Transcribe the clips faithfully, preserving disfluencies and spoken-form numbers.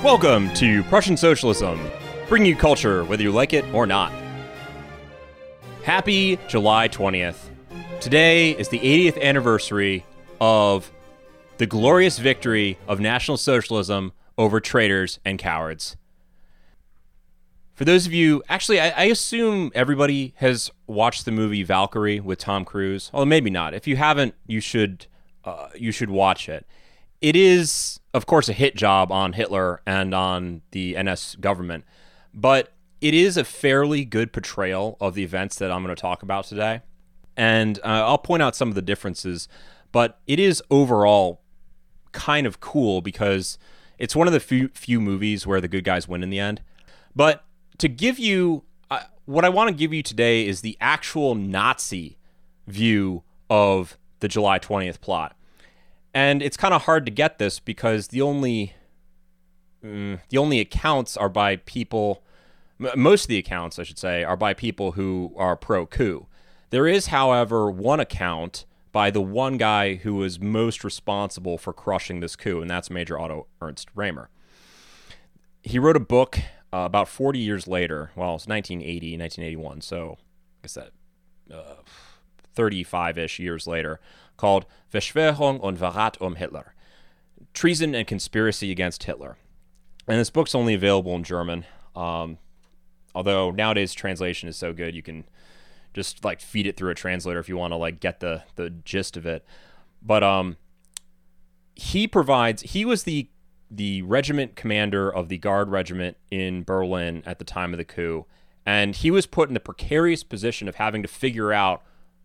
Welcome to Prussian Socialism, bringing you culture whether you like it or not. Happy July twentieth. Today is the eightieth anniversary of the glorious victory of National Socialism over traitors and cowards. For those of you, actually, I, I assume everybody has watched the movie Valkyrie with Tom Cruise. Well, maybe not. If you haven't, you should uh, you should watch it. It is, of course, a hit job on Hitler and on the N S government, but it is a fairly good portrayal of the events that I'm going to talk about today. And uh, I'll point out some of the differences, but it is overall kind of cool because it's one of the few, few movies where the good guys win in the end. But to give you, uh, what I want to give you today is the actual Nazi view of the July twentieth plot. And it's kind of hard to get this because the only mm, the only accounts are by people, m- most of the accounts, I should say, are by people who are pro-coup. There is, however, one account by the one guy who was most responsible for crushing this coup, and that's Major Otto Ernst Römer. He wrote a book uh, about forty years later. Well, it's nineteen eighty, nineteen eighty-one, so I guess that uh, thirty-five-ish years later, called Verschwörung und Verrat um Hitler, Treason and Conspiracy Against Hitler. And this book's only available in German, um, although nowadays translation is so good you can just like feed it through a translator if you want to like get the the gist of it. But um, he provides, he was the the regiment commander of the Guard Regiment in Berlin at the time of the coup, and he was put in the precarious position of having to figure out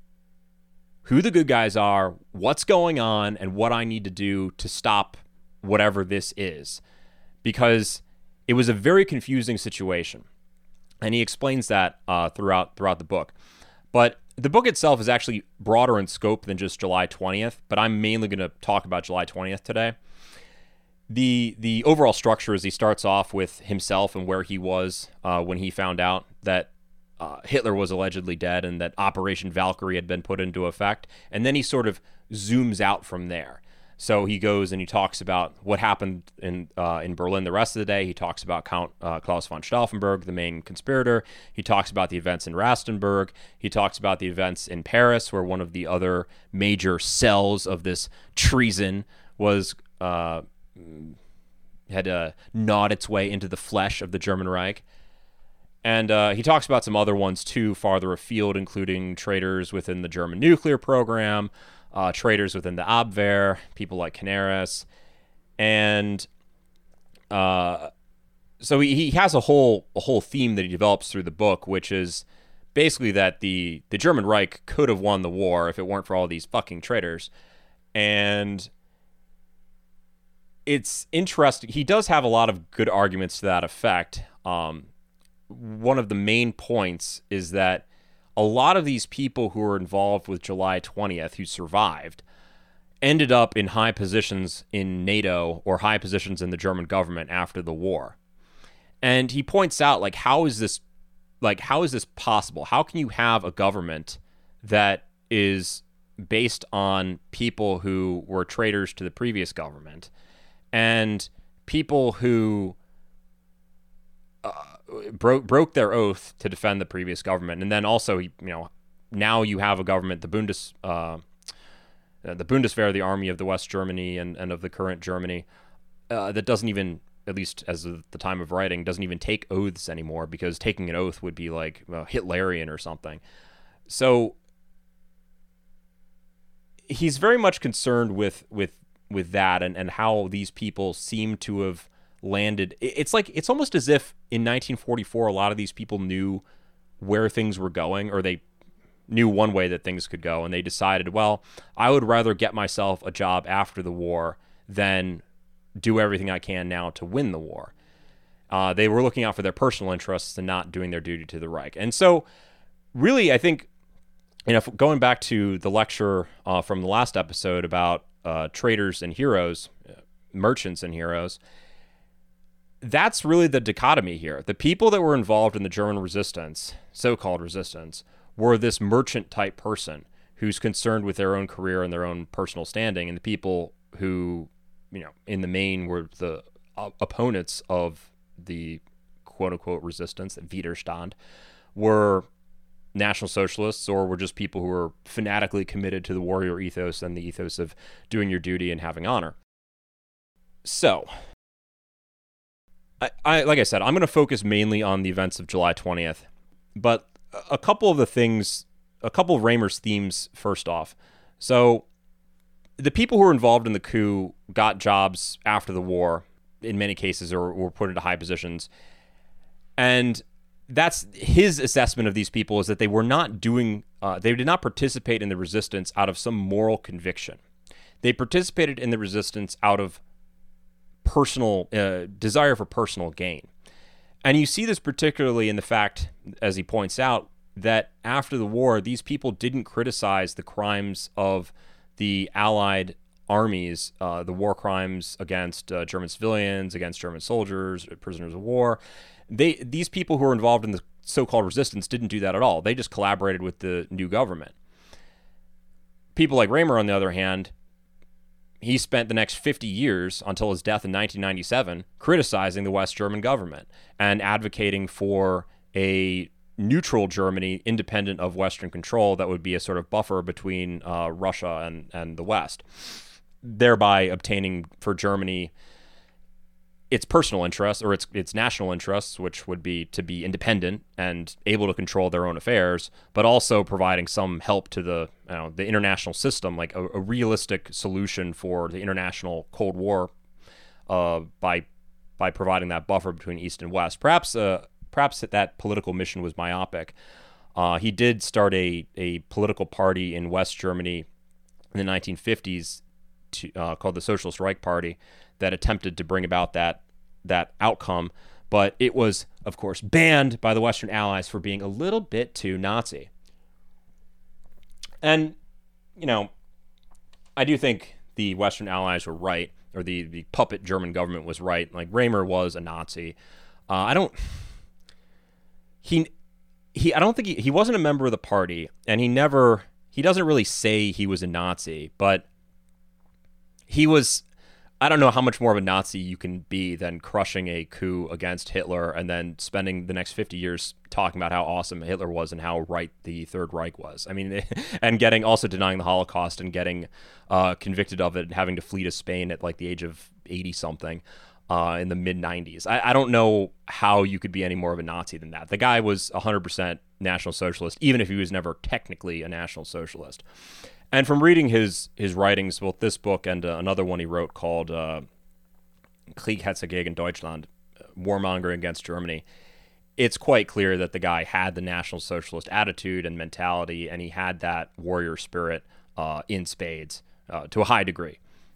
who the good guys are, what's going on, and what I need to do to stop whatever this is. Because it was a very confusing situation. And he explains that uh, throughout throughout the book. But the book itself is actually broader in scope than just July twentieth, but I'm mainly going to talk about July twentieth today. The the overall structure is he starts off with himself and where he was uh, when he found out that Uh, Hitler was allegedly dead and that Operation Valkyrie had been put into effect. And then he sort of zooms out from there. So he goes and he talks about what happened in uh, in Berlin the rest of the day. He talks about Count uh, Klaus von Stauffenberg, the main conspirator. He talks about the events in Rastenburg. He talks about the events in Paris, where one of the other major cells of this treason was uh, had uh, gnawed its way into the flesh of the German Reich. And uh, he talks about some other ones, too, farther afield, including traitors within the German nuclear program, uh, traitors within the Abwehr, people like Canaris. And uh, so he, he has a whole a whole theme that he develops through the book, which is basically that the, the German Reich could have won the war if it weren't for all these fucking traitors. And it's interesting. He does have a lot of good arguments to that effect. Um One of the main points is that a lot of these people who were involved with July twentieth, who survived, ended up in high positions in NATO or high positions in the German government after the war. And he points out, like, how is this, like, how is this possible? How can you have a government that is based on people who were traitors to the previous government and people who Uh, broke broke their oath to defend the previous government, and then also, you know, now you have a government, the Bundes, uh, the Bundeswehr, the army of the West Germany and, and of the current Germany, uh, that doesn't even, at least as of the time of writing, doesn't even take oaths anymore, because taking an oath would be like well, Hitlerian or something. So he's very much concerned with with with that and, and how these people seem to have landed. It's like, it's almost as if in nineteen forty-four, a lot of these people knew where things were going, or they knew one way that things could go, and they decided, well, I would rather get myself a job after the war than do everything I can now to win the war. Uh, they were looking out for their personal interests and not doing their duty to the Reich. And so really, I think, you know, going back to the lecture uh, from the last episode about uh, traitors and heroes, uh, merchants and heroes, that's really the dichotomy here. The people that were involved in the German resistance, so-called resistance, were this merchant type person who's concerned with their own career and their own personal standing, and the people who, you know, in the main were the uh, opponents of the quote-unquote resistance, the Widerstand, were National Socialists or were just people who were fanatically committed to the warrior ethos and the ethos of doing your duty and having honor. So, I, I like I said, I'm going to focus mainly on the events of July twentieth, but a couple of the things, a couple of Raymer's themes first off. So, the people who were involved in the coup got jobs after the war, in many cases, or were put into high positions. And that's his assessment of these people, is that they were not doing, uh, they did not participate in the resistance out of some moral conviction. They participated in the resistance out of personal, uh, desire for personal gain. And you see this particularly in the fact, as he points out, that after the war, these people didn't criticize the crimes of the Allied armies, uh, the war crimes against uh, German civilians, against German soldiers, prisoners of war. They these people who were involved in the so-called resistance didn't do that at all. They just collaborated with the new government. People like Raymer, on the other hand, he spent the next fifty years until his death in nineteen ninety-seven criticizing the West German government and advocating for a neutral Germany independent of Western control that would be a sort of buffer between uh, Russia and, and the West, thereby obtaining for Germany its personal interests or its its national interests, which would be to be independent and able to control their own affairs, but also providing some help to the you know, the international system, like a, a realistic solution for the international Cold War, uh, by by providing that buffer between East and West. Perhaps uh, perhaps that, that political mission was myopic. Uh, he did start a a political party in West Germany in the nineteen fifties to, uh, called the Socialist Reich Party, that attempted to bring about that that outcome, but it was, of course, banned by the Western Allies for being a little bit too Nazi. And, you know, I do think the Western Allies were right, or the, the puppet German government was right. Like, Raymer was a Nazi. Uh, I don't... He... He, I don't think he, he wasn't a member of the party, and he never... He doesn't really say he was a Nazi, but he was... I don't know how much more of a Nazi you can be than crushing a coup against Hitler and then spending the next fifty years talking about how awesome Hitler was and how right the Third Reich was. I mean, and getting also denying the Holocaust and getting uh, convicted of it and having to flee to Spain at like the age of eighty something uh, in the mid nineties. I, I don't know how you could be any more of a Nazi than that. The guy was one hundred percent National Socialist, even if he was never technically a National Socialist. And from reading his his writings, both this book and uh, another one he wrote called uh, Krieghetzer gegen Deutschland, Warmongering Against Germany, it's quite clear that the guy had the National Socialist attitude and mentality, and he had that warrior spirit uh, in spades uh, to a high degree.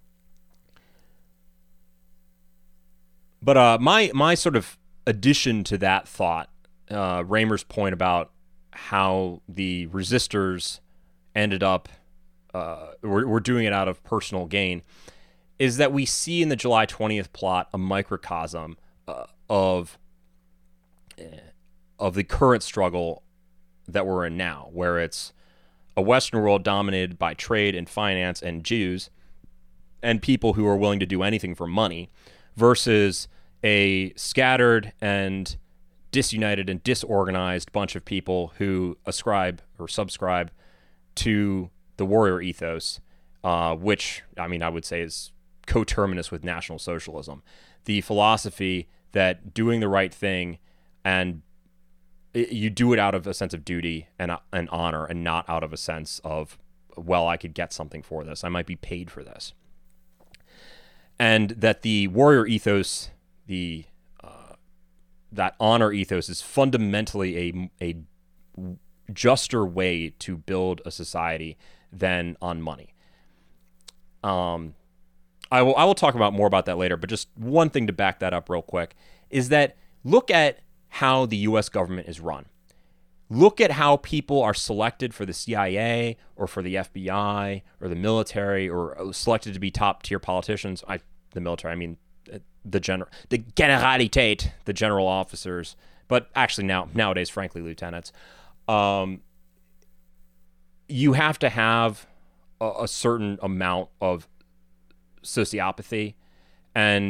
But uh, my my sort of addition to that thought, uh, Raymer's point about how the resistors ended up Uh, we're, we're doing it out of personal gain, is that we see in the July twentieth plot a microcosm uh, of uh, of the current struggle that we're in now, where it's a Western world dominated by trade and finance and Jews and people who are willing to do anything for money, versus a scattered and disunited and disorganized bunch of people who ascribe or subscribe to the warrior ethos, uh, which, I mean, I would say is coterminous with National Socialism. The philosophy that doing the right thing, and it, you do it out of a sense of duty and, uh, and honor, and not out of a sense of, well, I could get something for this. I might be paid for this. And that the warrior ethos, the uh, that honor ethos, is fundamentally a, a juster way to build a society than on money. Um, I will I will talk about more about that later, but just one thing to back that up real quick is that look at how the U S government is run. Look at how people are selected for the C I A or for the F B I or the military, or selected to be top tier politicians. I the military, I mean the general, the Generalität, the general officers, but actually now nowadays, frankly, lieutenants. Um, you have to have a, a certain amount of sociopathy and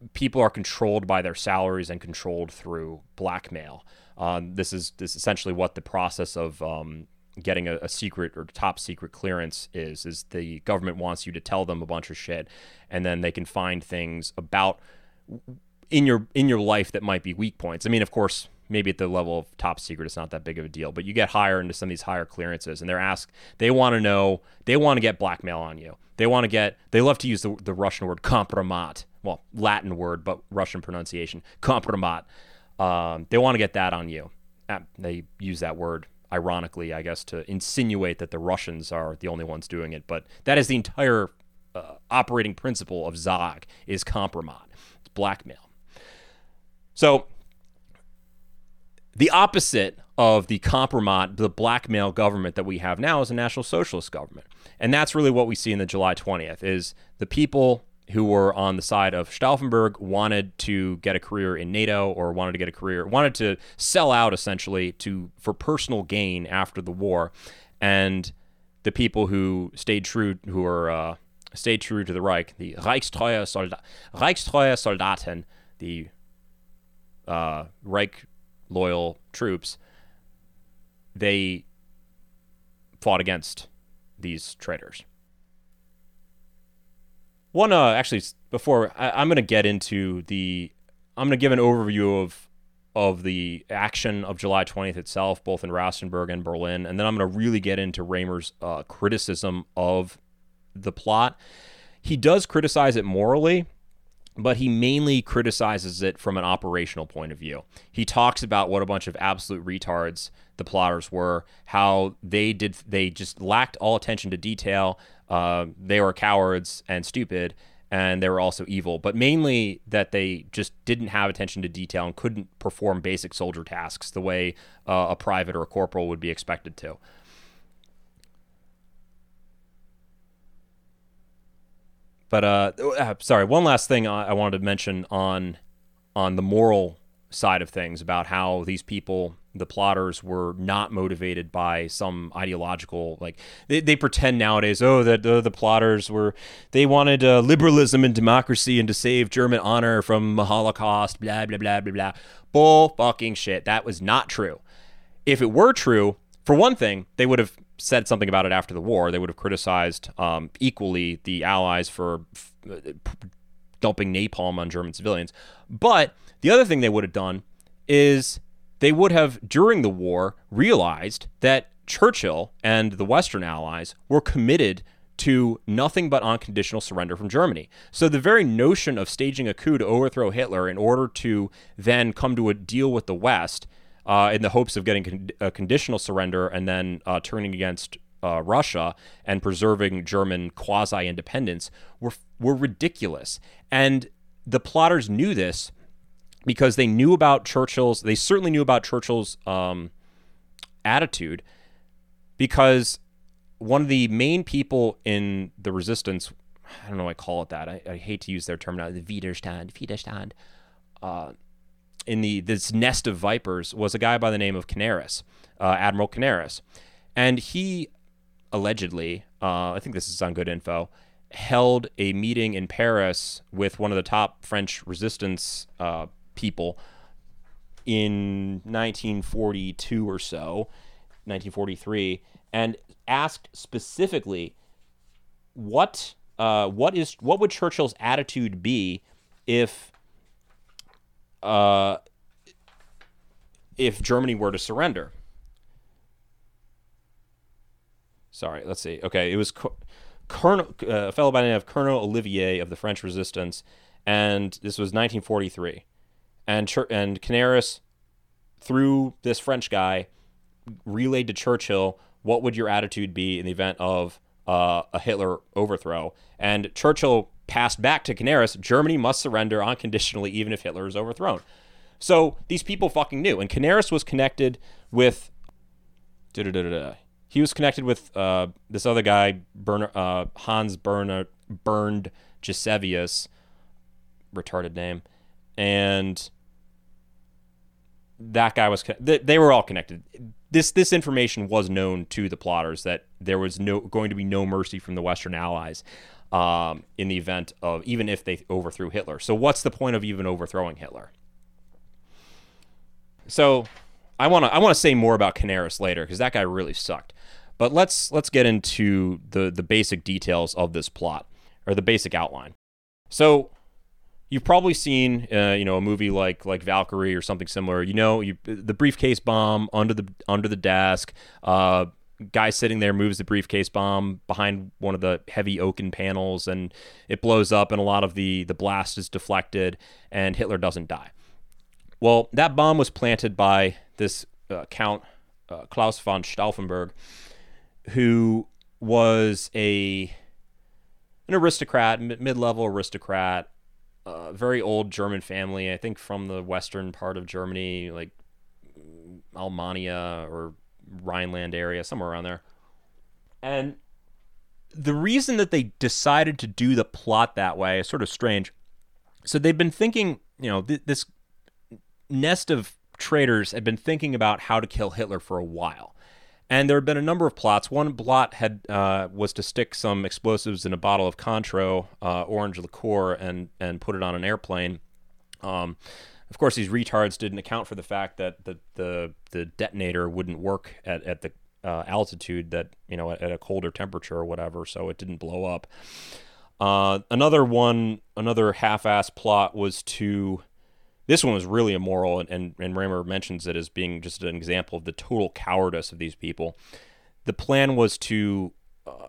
people are controlled by their salaries and controlled through blackmail. Um, this is this is essentially what the process of um, getting a, a secret or top secret clearance is. Is the government wants you to tell them a bunch of shit, and then they can find things about in your in your life that might be weak points. I mean, of course, maybe at the level of top secret, it's not that big of a deal, but you get higher into some of these higher clearances, and they're asked, they want to know, they want to get blackmail on you. They want to get, they love to use the, the Russian word kompromat, well, Latin word, but Russian pronunciation, kompromat. Um, they want to get that on you. Uh, they use that word ironically, I guess, to insinuate that the Russians are the only ones doing it, but that is the entire uh, operating principle of Zog, is kompromat. It's blackmail. So, the opposite of the kompromat, the blackmail government that we have now, is a National Socialist government. And that's really what we see in the July twentieth, is the people who were on the side of Stauffenberg wanted to get a career in NATO, or wanted to get a career, wanted to sell out essentially to for personal gain after the war. And the people who stayed true, who are uh, stayed true to the Reich, the Reichstreue, Solda- Reichstreue Soldaten, the uh, Reich loyal troops, they fought against these traitors. One, uh, actually, before I, I'm going to get into the, I'm going to give an overview of of the action of July twentieth itself, both in Rastenburg and Berlin, and then I'm going to really get into Raymer's uh, criticism of the plot. He does criticize it morally, but he mainly criticizes it from an operational point of view. He talks about what a bunch of absolute retards the plotters were, how they did they just lacked all attention to detail. Uh, they were cowards and stupid, and they were also evil. But mainly that they just didn't have attention to detail and couldn't perform basic soldier tasks the way uh, a private or a corporal would be expected to. But uh, uh, sorry, one last thing I, I wanted to mention on on the moral side of things, about how these people, the plotters, were not motivated by some ideological, like they, they pretend nowadays, oh, that uh, the plotters were, they wanted uh, liberalism and democracy and to save German honor from the Holocaust, blah, blah, blah, blah, blah. Bull fucking shit. That was not true. If it were true, for one thing, they would have said something about it after the war. They would have criticized um, equally the Allies for f- dumping napalm on German civilians. But the other thing they would have done is they would have, during the war, realized that Churchill and the Western Allies were committed to nothing but unconditional surrender from Germany. So the very notion of staging a coup to overthrow Hitler in order to then come to a deal with the West uh, in the hopes of getting con- a conditional surrender and then uh, turning against uh, Russia and preserving German quasi-independence were were ridiculous. And the plotters knew this, because they knew about Churchill's, they certainly knew about Churchill's um, attitude, because one of the main people in the resistance, I don't know why I call it that, I, I hate to use their terminology, the Widerstand, Widerstand, uh, in the this nest of vipers, was a guy by the name of Canaris, uh, Admiral Canaris. And he allegedly, uh, I think this is on good info, held a meeting in Paris with one of the top French resistance uh, people in nineteen forty-two or so, nineteen forty-three, and asked specifically what uh, what is what would Churchill's attitude be if uh, if Germany were to surrender. Sorry, let's see. Okay, it was Colonel, uh, a fellow by the name of Colonel Olivier of the French Resistance, and this was nineteen forty-three. And Chur- and Canaris, through this French guy, relayed to Churchill, what would your attitude be in the event of uh, a Hitler overthrow? And Churchill passed back to Canaris, Germany must surrender unconditionally even if Hitler is overthrown. So these people fucking knew. And Canaris was connected with... Da-da-da-da-da. He was connected with uh, this other guy, Bern, uh, Hans Berner, Bernd Gisevius, retarded name, and that guy was they, they were all connected. This this information was known to the plotters that there was no going to be no mercy from the Western Allies um, in the event of even if they overthrew Hitler. So what's the point of even overthrowing Hitler? So I want to I want to say more about Canaris later because that guy really sucked. But let's let's get into the the basic details of this plot or the basic outline. So you've probably seen, uh, you know, a movie like like Valkyrie or something similar. You know, you, the briefcase bomb under the under the desk. Uh, guy sitting there moves the briefcase bomb behind one of the heavy oaken panels, and it blows up, and a lot of the the blast is deflected, and Hitler doesn't die. Well, that bomb was planted by this uh, Count uh, Klaus von Stauffenberg, who was a an aristocrat, mid-level aristocrat. Uh, very old German family, I think from the western part of Germany, like Almania or Rhineland area, somewhere around there. And the reason that they decided to do the plot that way is sort of strange. So they've been thinking, you know, th- this nest of traitors had been thinking about how to kill Hitler for a while. And there had been a number of plots. One plot had uh, was to stick some explosives in a bottle of Cointreau, uh, orange liqueur, and and put it on an airplane. Um, of course, these retards didn't account for the fact that the the, the detonator wouldn't work at, at the uh, altitude that, you know, at, at a colder temperature or whatever, so it didn't blow up. Uh, another one, another half-ass plot was to... This one was really immoral, and, and, and Raymer mentions it as being just an example of the total cowardice of these people. The plan was to uh,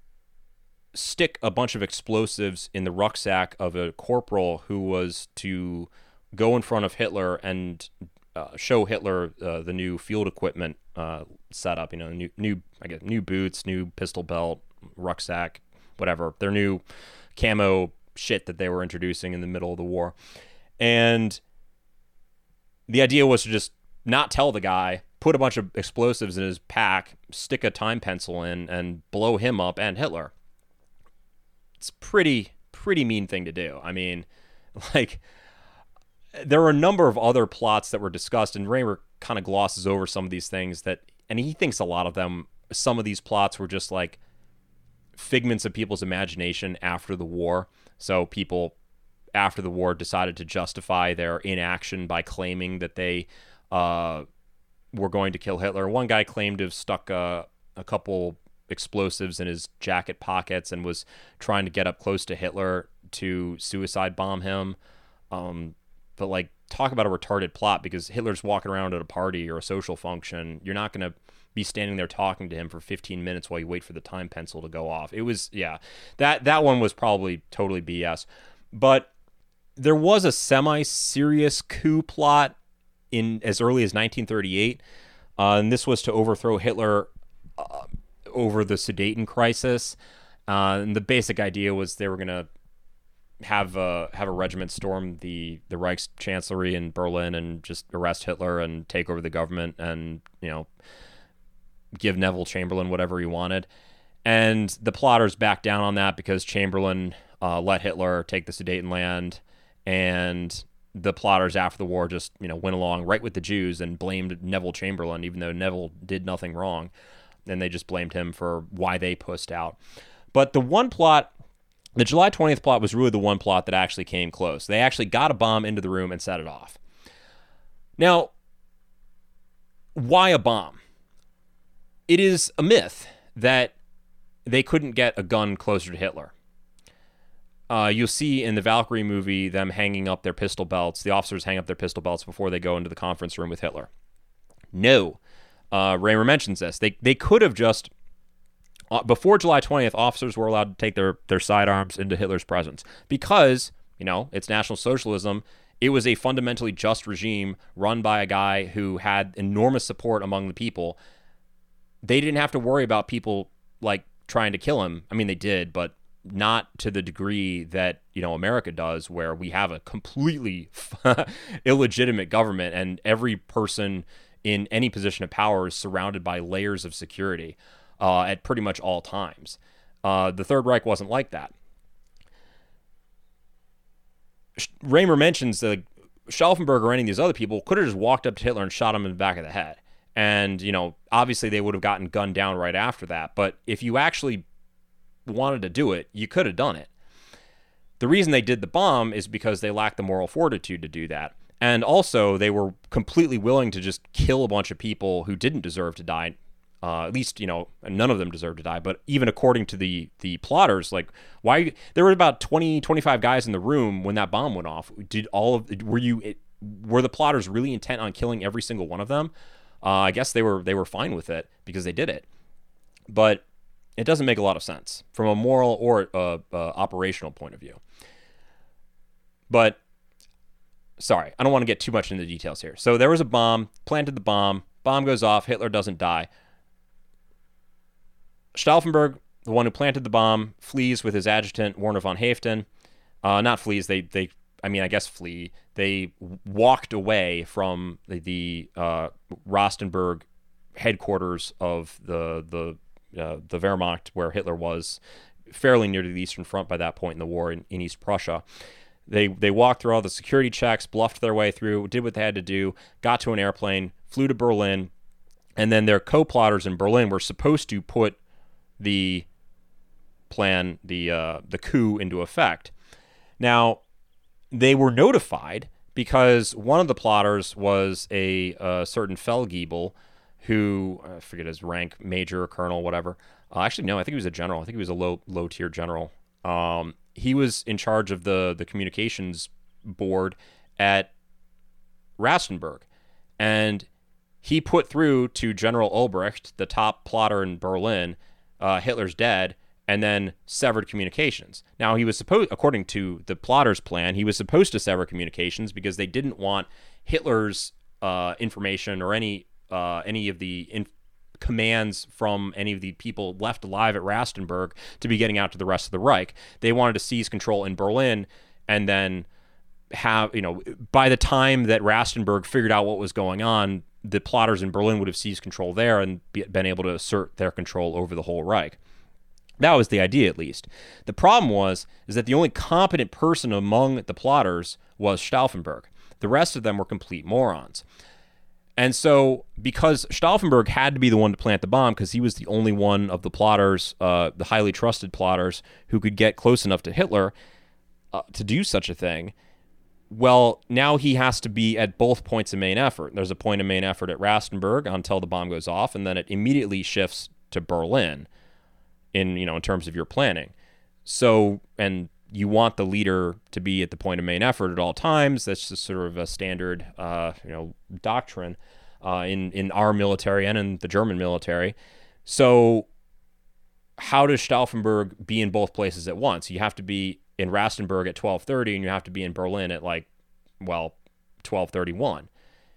stick a bunch of explosives in the rucksack of a corporal who was to go in front of Hitler and uh, show Hitler uh, the new field equipment uh, setup. You know, new, new, I guess, new boots, new pistol belt, rucksack, whatever. Their new camo shit that they were introducing in the middle of the war. And the idea was to just not tell the guy, put a bunch of explosives in his pack, stick a time pencil in, and blow him up and Hitler. It's pretty, pretty mean thing to do. I mean, like, there were a number of other plots that were discussed, and Raymer kind of glosses over some of these things that, and he thinks a lot of them, some of these plots were just like figments of people's imagination after the war. So people after the war decided to justify their inaction by claiming that they uh, were going to kill Hitler. One guy claimed to have stuck a, a couple explosives in his jacket pockets and was trying to get up close to Hitler to suicide bomb him. Um, but like, talk about a retarded plot, because Hitler's walking around at a party or a social function. You're not going to be standing there talking to him for fifteen minutes while you wait for the time pencil to go off. It was, yeah, that, that one was probably totally B S. But there was a semi-serious coup plot in as early as nineteen thirty-eight, uh, and this was to overthrow Hitler uh, over the Sudeten crisis. Uh, and the basic idea was they were going to have a have a regiment storm the the Reichschancellery in Berlin and just arrest Hitler and take over the government and, you know, give Neville Chamberlain whatever he wanted. And the plotters backed down on that because Chamberlain uh, let Hitler take the Sudetenland. And the plotters after the war just, you know, went along right with the Jews and blamed Neville Chamberlain, even though Neville did nothing wrong. And they just blamed him for why they pussed out. But the one plot, the July twentieth plot, was really the one plot that actually came close. They actually got a bomb into the room and set it off. Now, why a bomb? It is a myth that they couldn't get a gun closer to Hitler. Uh, you'll see in the Valkyrie movie them hanging up their pistol belts. The officers hang up their pistol belts before they go into the conference room with Hitler. No. Uh, Raymer mentions this. They they could have just, uh, before July twentieth, officers were allowed to take their, their sidearms into Hitler's presence. Because, you know, it's National Socialism. It was a fundamentally just regime run by a guy who had enormous support among the people. They didn't have to worry about people, like, trying to kill him. I mean, they did, but not to the degree that, you know, America does, where we have a completely illegitimate government and every person in any position of power is surrounded by layers of security uh, at pretty much all times. Uh, the Third Reich wasn't like that. Raymer mentions that Stauffenberg or any of these other people could have just walked up to Hitler and shot him in the back of the head. And, you know, obviously they would have gotten gunned down right after that. But if you actually wanted to do it, you could have done it. The reason they did the bomb is because they lacked the moral fortitude to do that. And also, they were completely willing to just kill a bunch of people who didn't deserve to die. Uh, at least, you know, none of them deserved to die. But even according to the the plotters, like, why there were about twenty, twenty-five guys in the room when that bomb went off. Did all of were you it, were the plotters really intent on killing every single one of them? Uh, I guess they were they were fine with it because they did it. But it doesn't make a lot of sense from a moral or uh, uh, operational point of view. But sorry, I don't want to get too much into the details here. So there was a bomb, planted the bomb, bomb goes off, Hitler doesn't die. Stauffenberg, the one who planted the bomb, flees with his adjutant, Werner von Haeften. Uh, not flees, they, they, I mean, I guess flee. They walked away from the, the uh, Rastenburg headquarters of the, the, uh, the Wehrmacht, where Hitler was, fairly near to the Eastern Front by that point in the war in, in East Prussia. They they walked through all the security checks, bluffed their way through, did what they had to do, got to an airplane, flew to Berlin, and then their co-plotters in Berlin were supposed to put the plan, the uh, the coup into effect. Now, they were notified because one of the plotters was a, a certain Feldgiebel, who, I forget his rank, major, colonel, whatever. Uh, actually, no, I think he was a general. I think he was a low low tier general. Um, he was in charge of the, the communications board at Rastenburg. And he put through to General Ulbricht, the top plotter in Berlin, uh, Hitler's dead, and then severed communications. Now, he was supposed, according to the plotter's plan, he was supposed to sever communications because they didn't want Hitler's uh, information or any uh, any of the in- commands from any of the people left alive at Rastenburg to be getting out to the rest of the Reich. They wanted to seize control in Berlin and then have, you know, by the time that Rastenburg figured out what was going on, the plotters in Berlin would have seized control there and be, been able to assert their control over the whole Reich. That was the idea, at least. The problem was is that the only competent person among the plotters was Stauffenberg. The rest of them were complete morons. And so, because Stauffenberg had to be the one to plant the bomb, because he was the only one of the plotters, uh, the highly trusted plotters, who could get close enough to Hitler uh, to do such a thing, well, now he has to be at both points of main effort. There's a point of main effort at Rastenburg until the bomb goes off, and then it immediately shifts to Berlin in, you know, in terms of your planning. So, and you want the leader to be at the point of main effort at all times. That's just sort of a standard, uh, you know, doctrine uh, in in our military and in the German military. So, how does Stauffenberg be in both places at once? You have to be in Rastenburg at twelve thirty, and you have to be in Berlin at like, well, twelve thirty-one.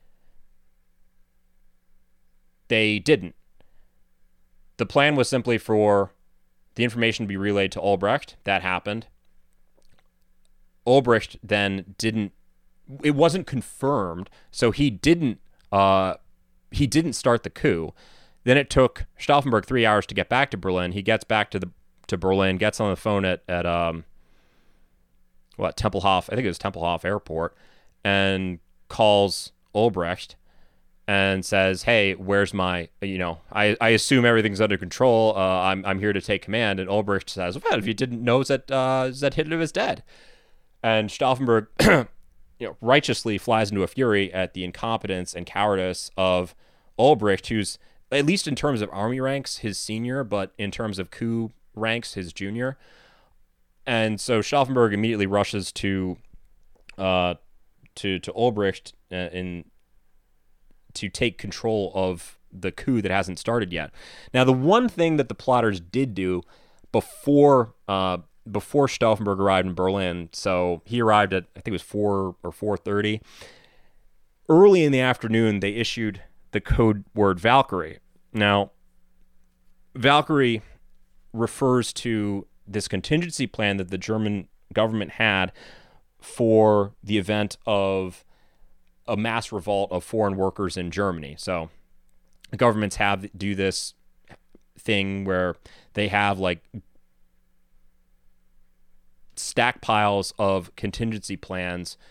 They didn't. The plan was simply for the information to be relayed to Ulbricht. That happened. Ulbricht then didn't, it wasn't confirmed, so he didn't uh, he didn't start the coup. Then it took Stauffenberg three hours to get back to Berlin. He gets back to the to Berlin, gets on the phone at, at um, what, Tempelhof, I think it was Tempelhof Airport, and calls Ulbricht and says, hey, where's my, you know, I, I assume everything's under control. Uh, I'm I'm here to take command. And Ulbricht says, well, if you didn't know that, uh, that Hitler was dead. And Stauffenberg, you know, righteously flies into a fury at the incompetence and cowardice of Ulbricht, who's, at least in terms of army ranks, his senior, but in terms of coup ranks, his junior. And so Stauffenberg immediately rushes to uh, to to Ulbricht in to take control of the coup that hasn't started yet. Now, the one thing that the plotters did do before uh, before Stauffenberg arrived in Berlin, so he arrived at, I think it was four or four thirty. Early in the afternoon, they issued the code word Valkyrie. Now, Valkyrie refers to this contingency plan that the German government had for the event of a mass revolt of foreign workers in Germany. So governments have do this thing where they have like stack piles of contingency plans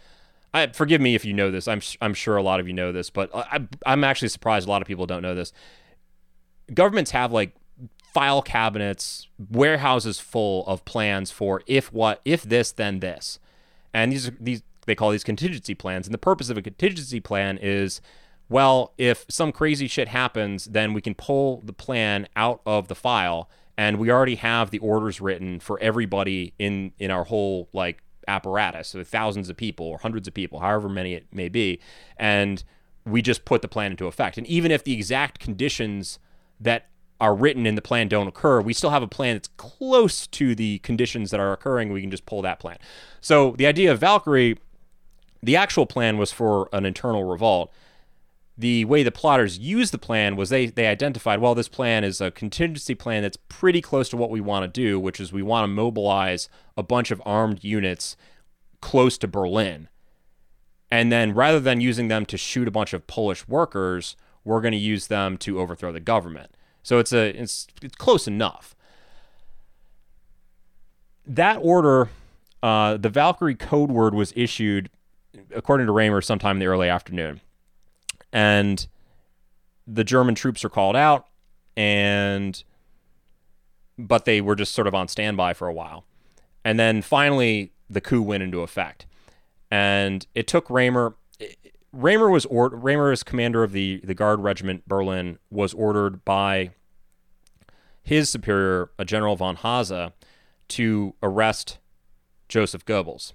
I, forgive me if you know this. I'm I'm sure a lot of you know this, but I, I'm actually surprised a lot of people don't know this. Governments have like file cabinets, warehouses full of plans for if what, if this, then this, and these these they call these contingency plans. And the purpose of a contingency plan is, well, if some crazy shit happens, then we can pull the plan out of the file, and we already have the orders written for everybody in in our whole like apparatus, so thousands of people or hundreds of people, however many it may be, and we just put the plan into effect. And even if the exact conditions that are written in the plan don't occur, we still have a plan that's close to the conditions that are occurring. We can just pull that plan. So the idea of Valkyrie, the actual plan was for an internal revolt. The way the plotters used the plan was they they identified, well, this plan is a contingency plan that's pretty close to what we want to do, which is we want to mobilize a bunch of armed units close to Berlin. And then rather than using them to shoot a bunch of Polish workers, we're going to use them to overthrow the government. So it's a it's it's close enough. That order, uh, the Valkyrie code word was issued, according to Raymer, sometime in the early afternoon. And the German troops are called out, and but they were just sort of on standby for a while. And then finally, the coup went into effect. And it took Raymer... Raymer was or, Raymer, as commander of the, the Guard Regiment Berlin, was ordered by his superior, a General von Hase, to arrest Joseph Goebbels.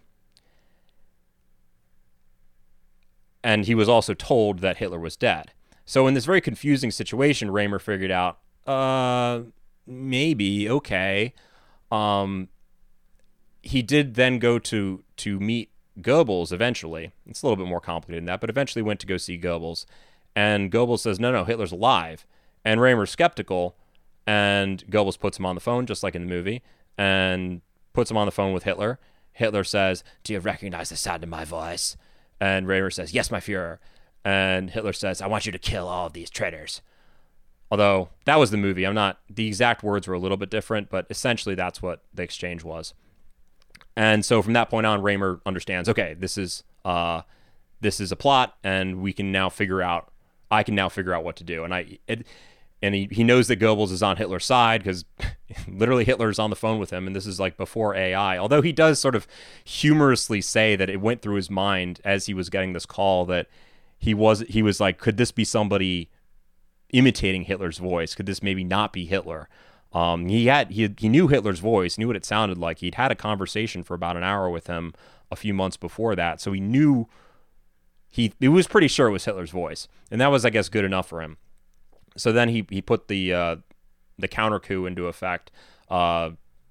And he was also told that Hitler was dead. So in this very confusing situation, Raymer figured out, uh, maybe, okay. Um, he did then go to to meet Goebbels eventually. It's a little bit more complicated than that, but eventually went to go see Goebbels. And Goebbels says, no, no, Hitler's alive. And Raymer's skeptical, and Goebbels puts him on the phone, just like in the movie, and puts him on the phone with Hitler. Hitler says, do you recognize the sound of my voice? And Raymer says, yes, my Fuhrer. And Hitler says, I want you to kill all of these traitors. Although, that was the movie. I'm not, the exact words were a little bit different, but essentially that's what the exchange was. And so from that point on, Raymer understands, okay, this is uh, this is a plot, and we can now figure out, I can now figure out what to do. And I, it, and he, he knows that Goebbels is on Hitler's side, because literally Hitler's on the phone with him, and this is like before A I. Although he does sort of humorously say that it went through his mind as he was getting this call that he was he was like, could this be somebody imitating Hitler's voice? Could this maybe not be Hitler? Um, he had he he knew Hitler's voice, knew what it sounded like. He'd had a conversation for about an hour with him a few months before that, so he knew he he was pretty sure it was Hitler's voice, and that was, I guess, good enough for him. So then he he put the uh, the counter coup into effect, uh,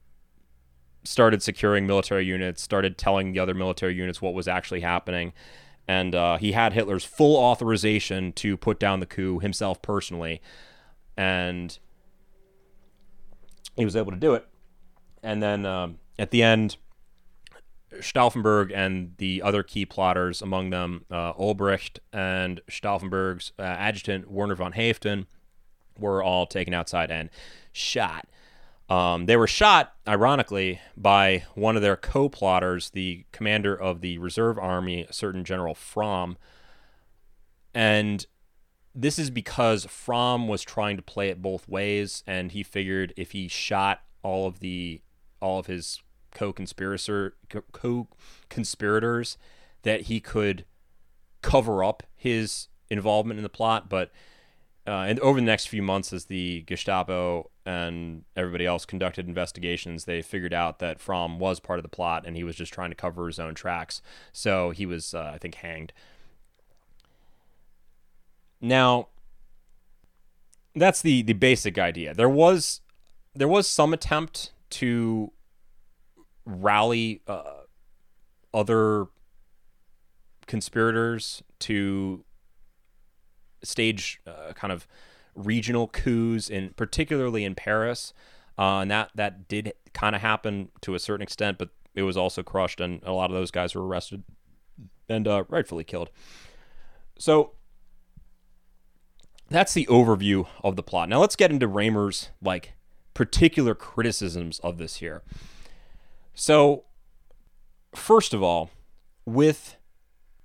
started securing military units, started telling the other military units what was actually happening, and uh, he had Hitler's full authorization to put down the coup himself personally, and he was able to do it. And then um, at the end, Stauffenberg and the other key plotters, among them uh, Ulbricht and Stauffenberg's uh, adjutant Werner von Haeften, were all taken outside and shot. Um, they were shot, ironically, by one of their co-plotters, the commander of the reserve army, a certain General Fromm. And this is because Fromm was trying to play it both ways, and he figured if he shot all of the all of his co-conspirator co-conspirators, that he could cover up his involvement in the plot. But uh, and over the next few months, as the Gestapo and everybody else conducted investigations, they figured out that Fromm was part of the plot, and he was just trying to cover his own tracks. So he was, uh, I think, hanged. Now, that's the, the basic idea. There was there was some attempt to rally uh, other conspirators to stage uh, kind of regional coups, in particularly in Paris, uh, and that that did kind of happen to a certain extent, but it was also crushed, and a lot of those guys were arrested and uh, rightfully killed. So that's the overview of the plot. Now let's get into Raymer's like particular criticisms of this here. So first of all, with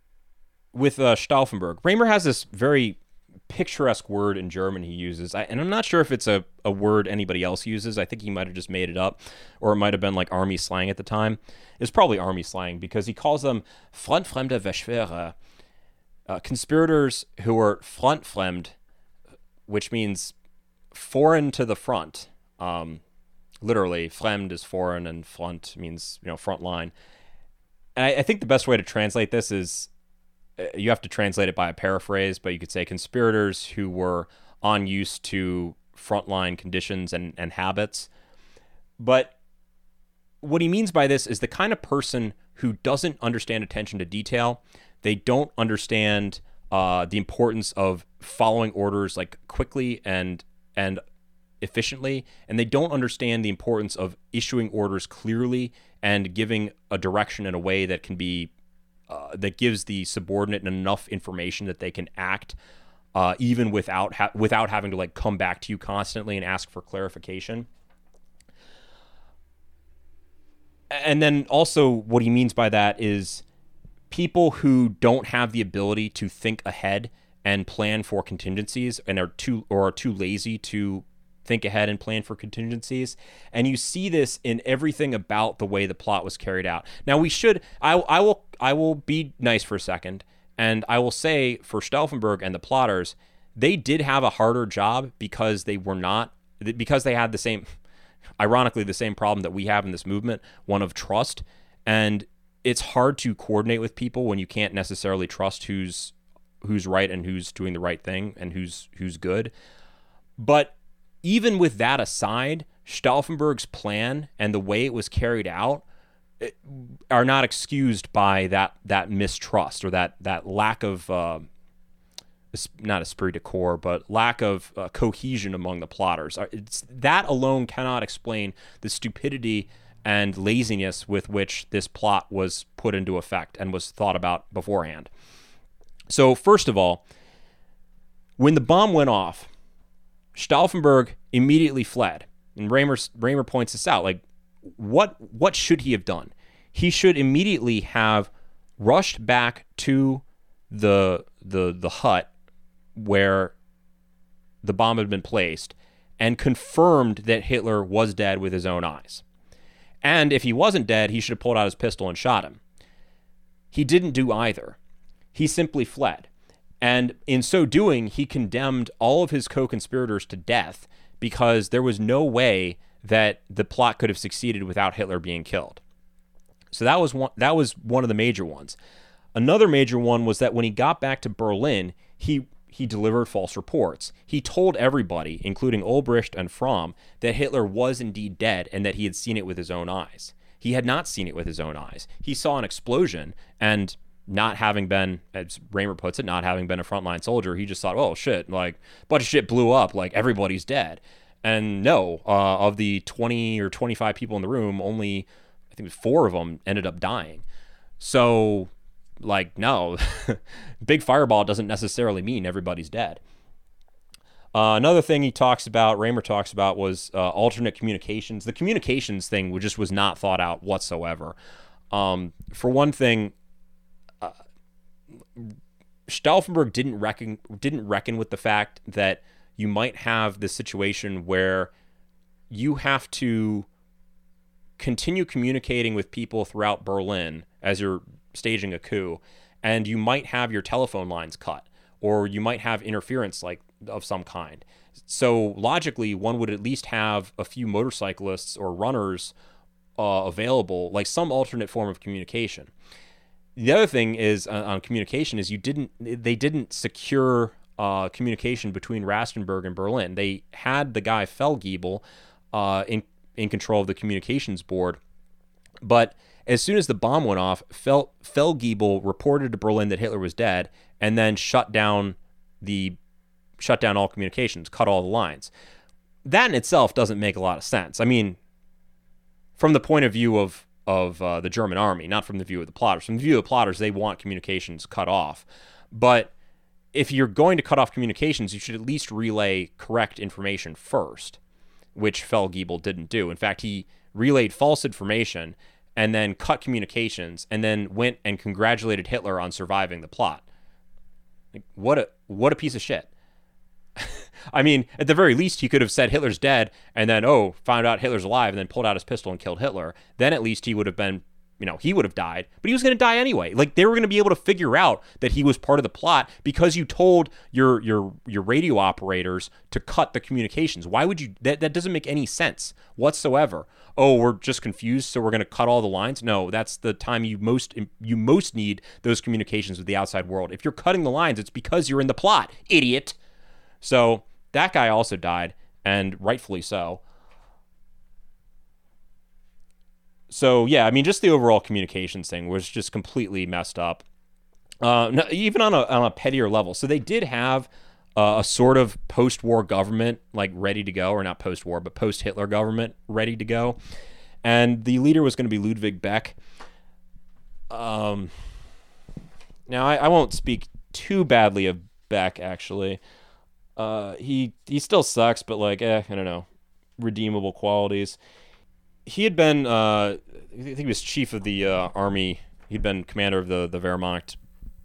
with uh, Stauffenberg, Raymer has this very picturesque word in German he uses, I, and I'm not sure if it's a, a word anybody else uses. I think he might have just made it up, or it might have been like army slang at the time. It's probably army slang, because he calls them Frontfremde Verschwörer, uh, conspirators who are Frontfremd, which means foreign to the front. Um, literally, Fremd is foreign, and Front means, you know, front line. And I, I think the best way to translate this is, you have to translate it by a paraphrase, but you could say conspirators who were unused to frontline conditions and, and habits. But what he means by this is the kind of person who doesn't understand attention to detail. They don't understand uh, the importance of following orders like quickly and and efficiently, and they don't understand the importance of issuing orders clearly and giving a direction in a way that can be Uh, that gives the subordinate enough information that they can act, uh, even without ha- without having to like come back to you constantly and ask for clarification. And then also what he means by that is people who don't have the ability to think ahead and plan for contingencies, and are too or are too lazy to think ahead and plan for contingencies. And you see this in everything about the way the plot was carried out. Now we should, I, I will, I will be nice for a second, and I will say for Stauffenberg and the plotters, they did have a harder job because they were not, because they had the same, ironically, the same problem that we have in this movement, one of trust. And it's hard to coordinate with people when you can't necessarily trust who's, who's right and who's doing the right thing and who's, who's good. But even with that aside, Stauffenberg's plan and the way it was carried out are not excused by that that mistrust or that that lack of uh, not esprit de corps, but lack of uh, cohesion among the plotters. It's, that alone cannot explain the stupidity and laziness with which this plot was put into effect and was thought about beforehand. So first of all, when the bomb went off, Stauffenberg immediately fled. And Raymer, Raymer points this out. Like, what what should he have done? He should immediately have rushed back to the the the hut where the bomb had been placed and confirmed that Hitler was dead with his own eyes. And if he wasn't dead, he should have pulled out his pistol and shot him. He didn't do either. He simply fled. And in so doing, he condemned all of his co-conspirators to death because there was no way that the plot could have succeeded without Hitler being killed. So that was one, that was one of the major ones. Another major one was that when he got back to Berlin, he he delivered false reports. He told everybody, including Ulbricht and Fromm, that Hitler was indeed dead and that he had seen it with his own eyes. He had not seen it with his own eyes. He saw an explosion, and not having been, as Raymer puts it, not having been a frontline soldier, he just thought, oh shit, like a bunch of shit blew up, like everybody's dead. And no, uh, of the twenty or twenty-five people in the room, only I think four of them ended up dying. So, like, no, big fireball doesn't necessarily mean everybody's dead. Uh, another thing he talks about, Raymer talks about, was uh, alternate communications. The communications thing just was not thought out whatsoever. Um, for one thing, uh, Stauffenberg didn't reckon didn't reckon with the fact that you might have the situation where you have to continue communicating with people throughout Berlin as you're staging a coup, and you might have your telephone lines cut, or you might have interference like of some kind. So logically, one would at least have a few motorcyclists or runners uh, available, like some alternate form of communication. The other thing is uh, on communication is you didn't they didn't secure uh, communication between Rastenburg and Berlin. They had the guy Feldgiebel uh, in in control of the communications board, but as soon as the bomb went off, Fel- Feldgiebel reported to Berlin that Hitler was dead, and then shut down the shut down all communications, cut all the lines. That in itself doesn't make a lot of sense. I mean, from the point of view of of uh, the German army, not from the view of the plotters. From the view of the plotters, they want communications cut off. But if you're going to cut off communications, you should at least relay correct information first, which Feldgiebel didn't do. In fact, he relayed false information and then cut communications, and then went and congratulated Hitler on surviving the plot. Like, what a what a piece of shit. I mean, at the very least, he could have said Hitler's dead and then, oh, found out Hitler's alive and then pulled out his pistol and killed Hitler. Then at least he would have been, you know, he would have died, but he was going to die anyway. Like, they were going to be able to figure out that he was part of the plot because you told your your your radio operators to cut the communications. Why would you? That, that doesn't make any sense whatsoever. Oh, we're just confused, so we're going to cut all the lines. No, that's the time you most you most need those communications with the outside world. If you're cutting the lines, it's because you're in the plot, idiot. So that guy also died, and rightfully so. So, yeah, I mean, just the overall communications thing was just completely messed up, uh, no, even on a, on a pettier level. So they did have uh, a sort of post-war government, like, ready to go, or not post-war, but post-Hitler government ready to go. And the leader was going to be Ludwig Beck. Um, now, I, I won't speak too badly of Beck, actually. Uh, he he still sucks, but like, eh, I don't know, redeemable qualities. He had been, uh, I think he was chief of the uh, army. He'd been commander of the the Wehrmacht.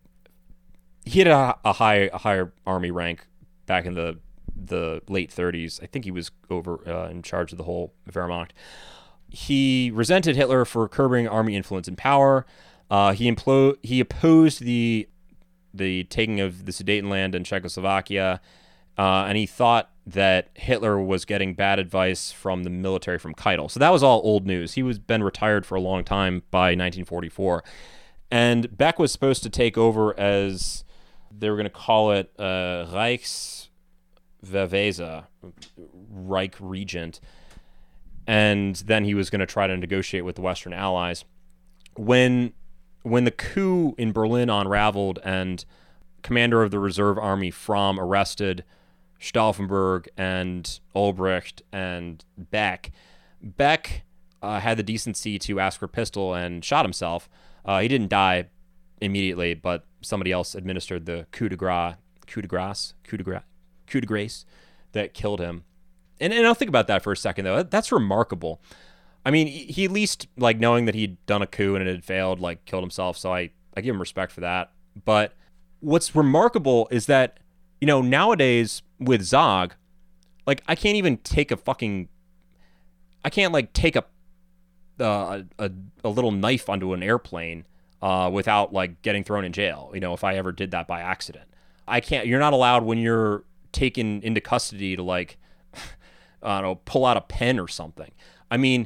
He had a, a high a higher army rank back in the the late thirties. I think he was over uh, in charge of the whole Wehrmacht. He resented Hitler for curbing army influence and power. Uh, he implo- he opposed the the taking of the Sudetenland and Czechoslovakia. Uh, and he thought that Hitler was getting bad advice from the military from Keitel. So that was all old news. He was been retired for a long time by nineteen forty-four. And Beck was supposed to take over as, they were going to call it uh, Reichsverweser, Reich Regent. And then he was going to try to negotiate with the Western Allies. When, when the coup in Berlin unraveled and commander of the Reserve Army Fromm arrested Stauffenberg and Ulbricht and Beck. Beck uh, had the decency to ask for a pistol and shot himself. Uh, he didn't die immediately, but somebody else administered the coup de grace, coup de grace, coup de grace, coup de grace that killed him. And, and I'll think about that for a second, though. That's remarkable. I mean, he at least, like, knowing that he'd done a coup and it had failed, like, killed himself. So I, I give him respect for that. But what's remarkable is that, you know, nowadays with Zog, like, I can't even take a fucking, I can't, like, take a, uh, a, a little knife onto an airplane uh, without, like, getting thrown in jail, you know, if I ever did that by accident. I can't, you're not allowed when you're taken into custody to, like, I don't know, pull out a pen or something. I mean,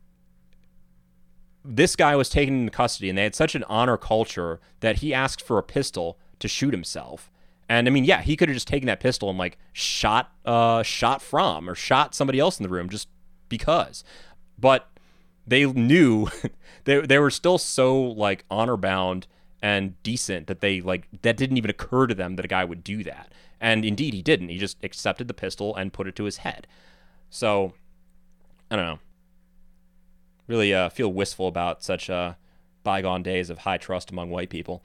this guy was taken into custody, and they had such an honor culture that he asked for a pistol to shoot himself. And I mean, yeah, he could have just taken that pistol and like shot, uh, shot Fromm or shot somebody else in the room just because. But they knew they they were still so like honor bound and decent that they like that didn't even occur to them that a guy would do that. And indeed, he didn't. He just accepted the pistol and put it to his head. So I don't know. Really uh, feel wistful about such uh, bygone days of high trust among white people.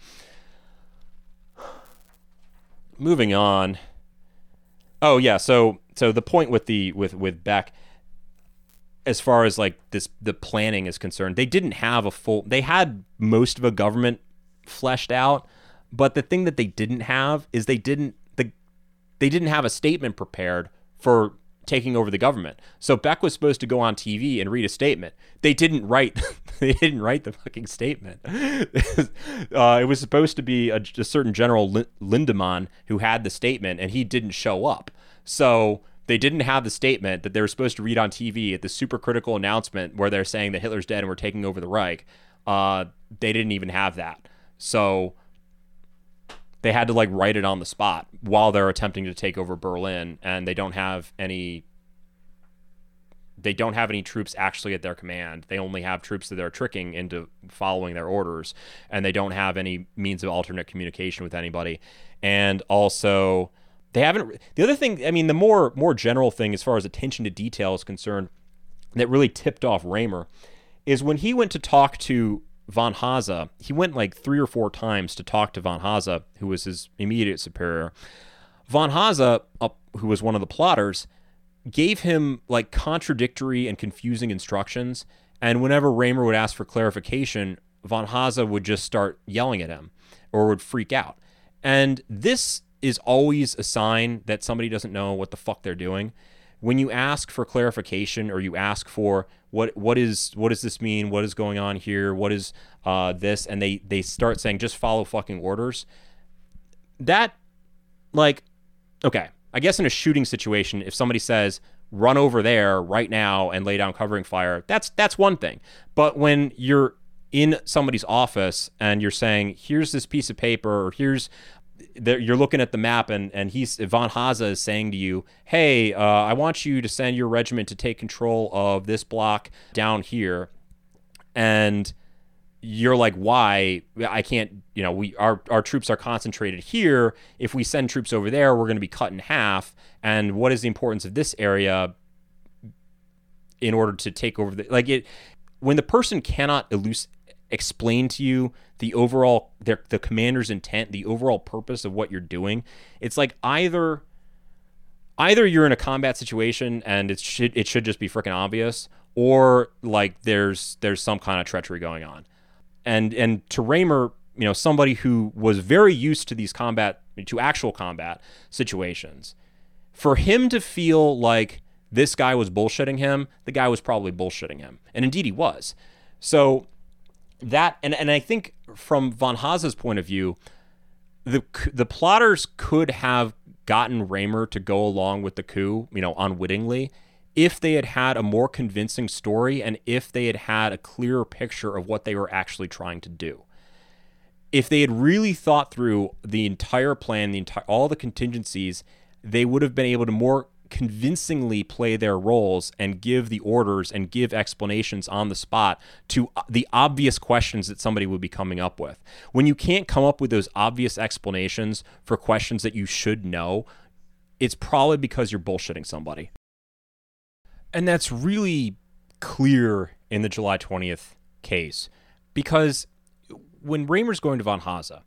Moving on. Oh yeah, so so the point with the with with Beck, as far as like this the planning is concerned, they didn't have a full. They had most of a government fleshed out, but the thing that they didn't have is they didn't the they didn't have a statement prepared for taking over the government. So Beck was supposed to go on T V and read a statement. They didn't write. They didn't write the fucking statement. uh, it was supposed to be a, a certain General Lindemann who had the statement, and he didn't show up. So they didn't have the statement that they were supposed to read on T V at the super critical announcement where they're saying that Hitler's dead and we're taking over the Reich. Uh, they didn't even have that. So they had to like write it on the spot while they're attempting to take over Berlin, and they don't have any they don't have any troops actually at their command. They only have troops that they're tricking into following their orders, and they don't have any means of alternate communication with anybody. And also they haven't the other thing, I mean, the more more general thing as far as attention to detail is concerned that really tipped off Raymer is when he went to talk to von Hase. He went like three or four times to talk to von Hase, who was his immediate superior. Von Hase, uh, who was one of the plotters, gave him like contradictory and confusing instructions. And whenever Raymer would ask for clarification, von Hase would just start yelling at him or would freak out. And this is always a sign that somebody doesn't know what the fuck they're doing. When you ask for clarification, or you ask for what what is what does this mean? What is going on here? What is uh, this? And they they start saying just follow fucking orders. That, like, okay, I guess in a shooting situation, if somebody says run over there right now and lay down covering fire, that's that's one thing. But when you're in somebody's office and you're saying here's this piece of paper, or here's you're looking at the map, and, and he's Von Haza is saying to you, hey, uh, I want you to send your regiment to take control of this block down here. And you're like, why? I can't, you know, we our, our troops are concentrated here. If we send troops over there, we're going to be cut in half. And what is the importance of this area in order to take over the, like it, when the person cannot elucidate, explain to you the overall their, the commander's intent, the overall purpose of what you're doing, it's like either either you're in a combat situation and it should it should just be freaking obvious, or like there's there's some kind of treachery going on. And and to Raymer, you know, somebody who was very used to these combat to actual combat situations, for him to feel like this guy was bullshitting him, the guy was probably bullshitting him, and indeed he was. So that, and, and I think from Von Haza's point of view, the the plotters could have gotten Raymer to go along with the coup, you know, unwittingly, if they had had a more convincing story and if they had had a clearer picture of what they were actually trying to do. If they had really thought through the entire plan, the entire all the contingencies, they would have been able to more convincingly play their roles and give the orders and give explanations on the spot to the obvious questions that somebody would be coming up with. When you can't come up with those obvious explanations for questions that you should know, it's probably because you're bullshitting somebody. And that's really clear in the July twentieth case, because when Raymer's going to Von Haza,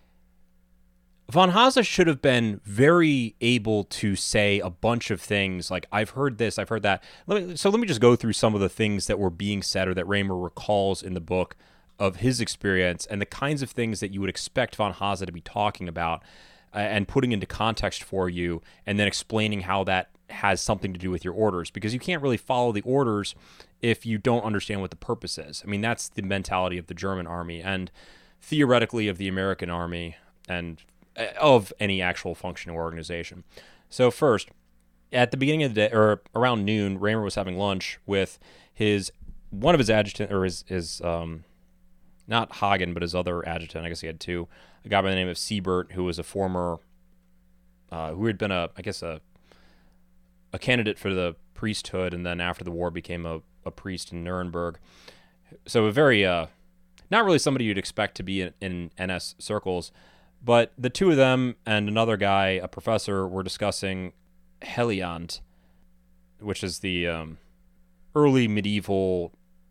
Von Haza should have been very able to say a bunch of things like, I've heard this, I've heard that. Let me, so let me just go through some of the things that were being said, or that Raymer recalls in the book of his experience, and the kinds of things that you would expect Von Haza to be talking about uh, and putting into context for you, and then explaining how that has something to do with your orders, because you can't really follow the orders if you don't understand what the purpose is. I mean, that's the mentality of the German army, and theoretically of the American army, and of any actual functioning organization. So first, at the beginning of the day, or around noon, Raymer was having lunch with his one of his adjutant, or his his um, not Hagen, but his other adjutant. I guess he had two. A guy by the name of Siebert, who was a former, uh, who had been a, I guess a, a candidate for the priesthood, and then after the war became a, a priest in Nuremberg. So a very, uh, not really somebody you'd expect to be in, in N S circles. But the two of them and another guy, a professor, were discussing Heliant, which is the um, early medieval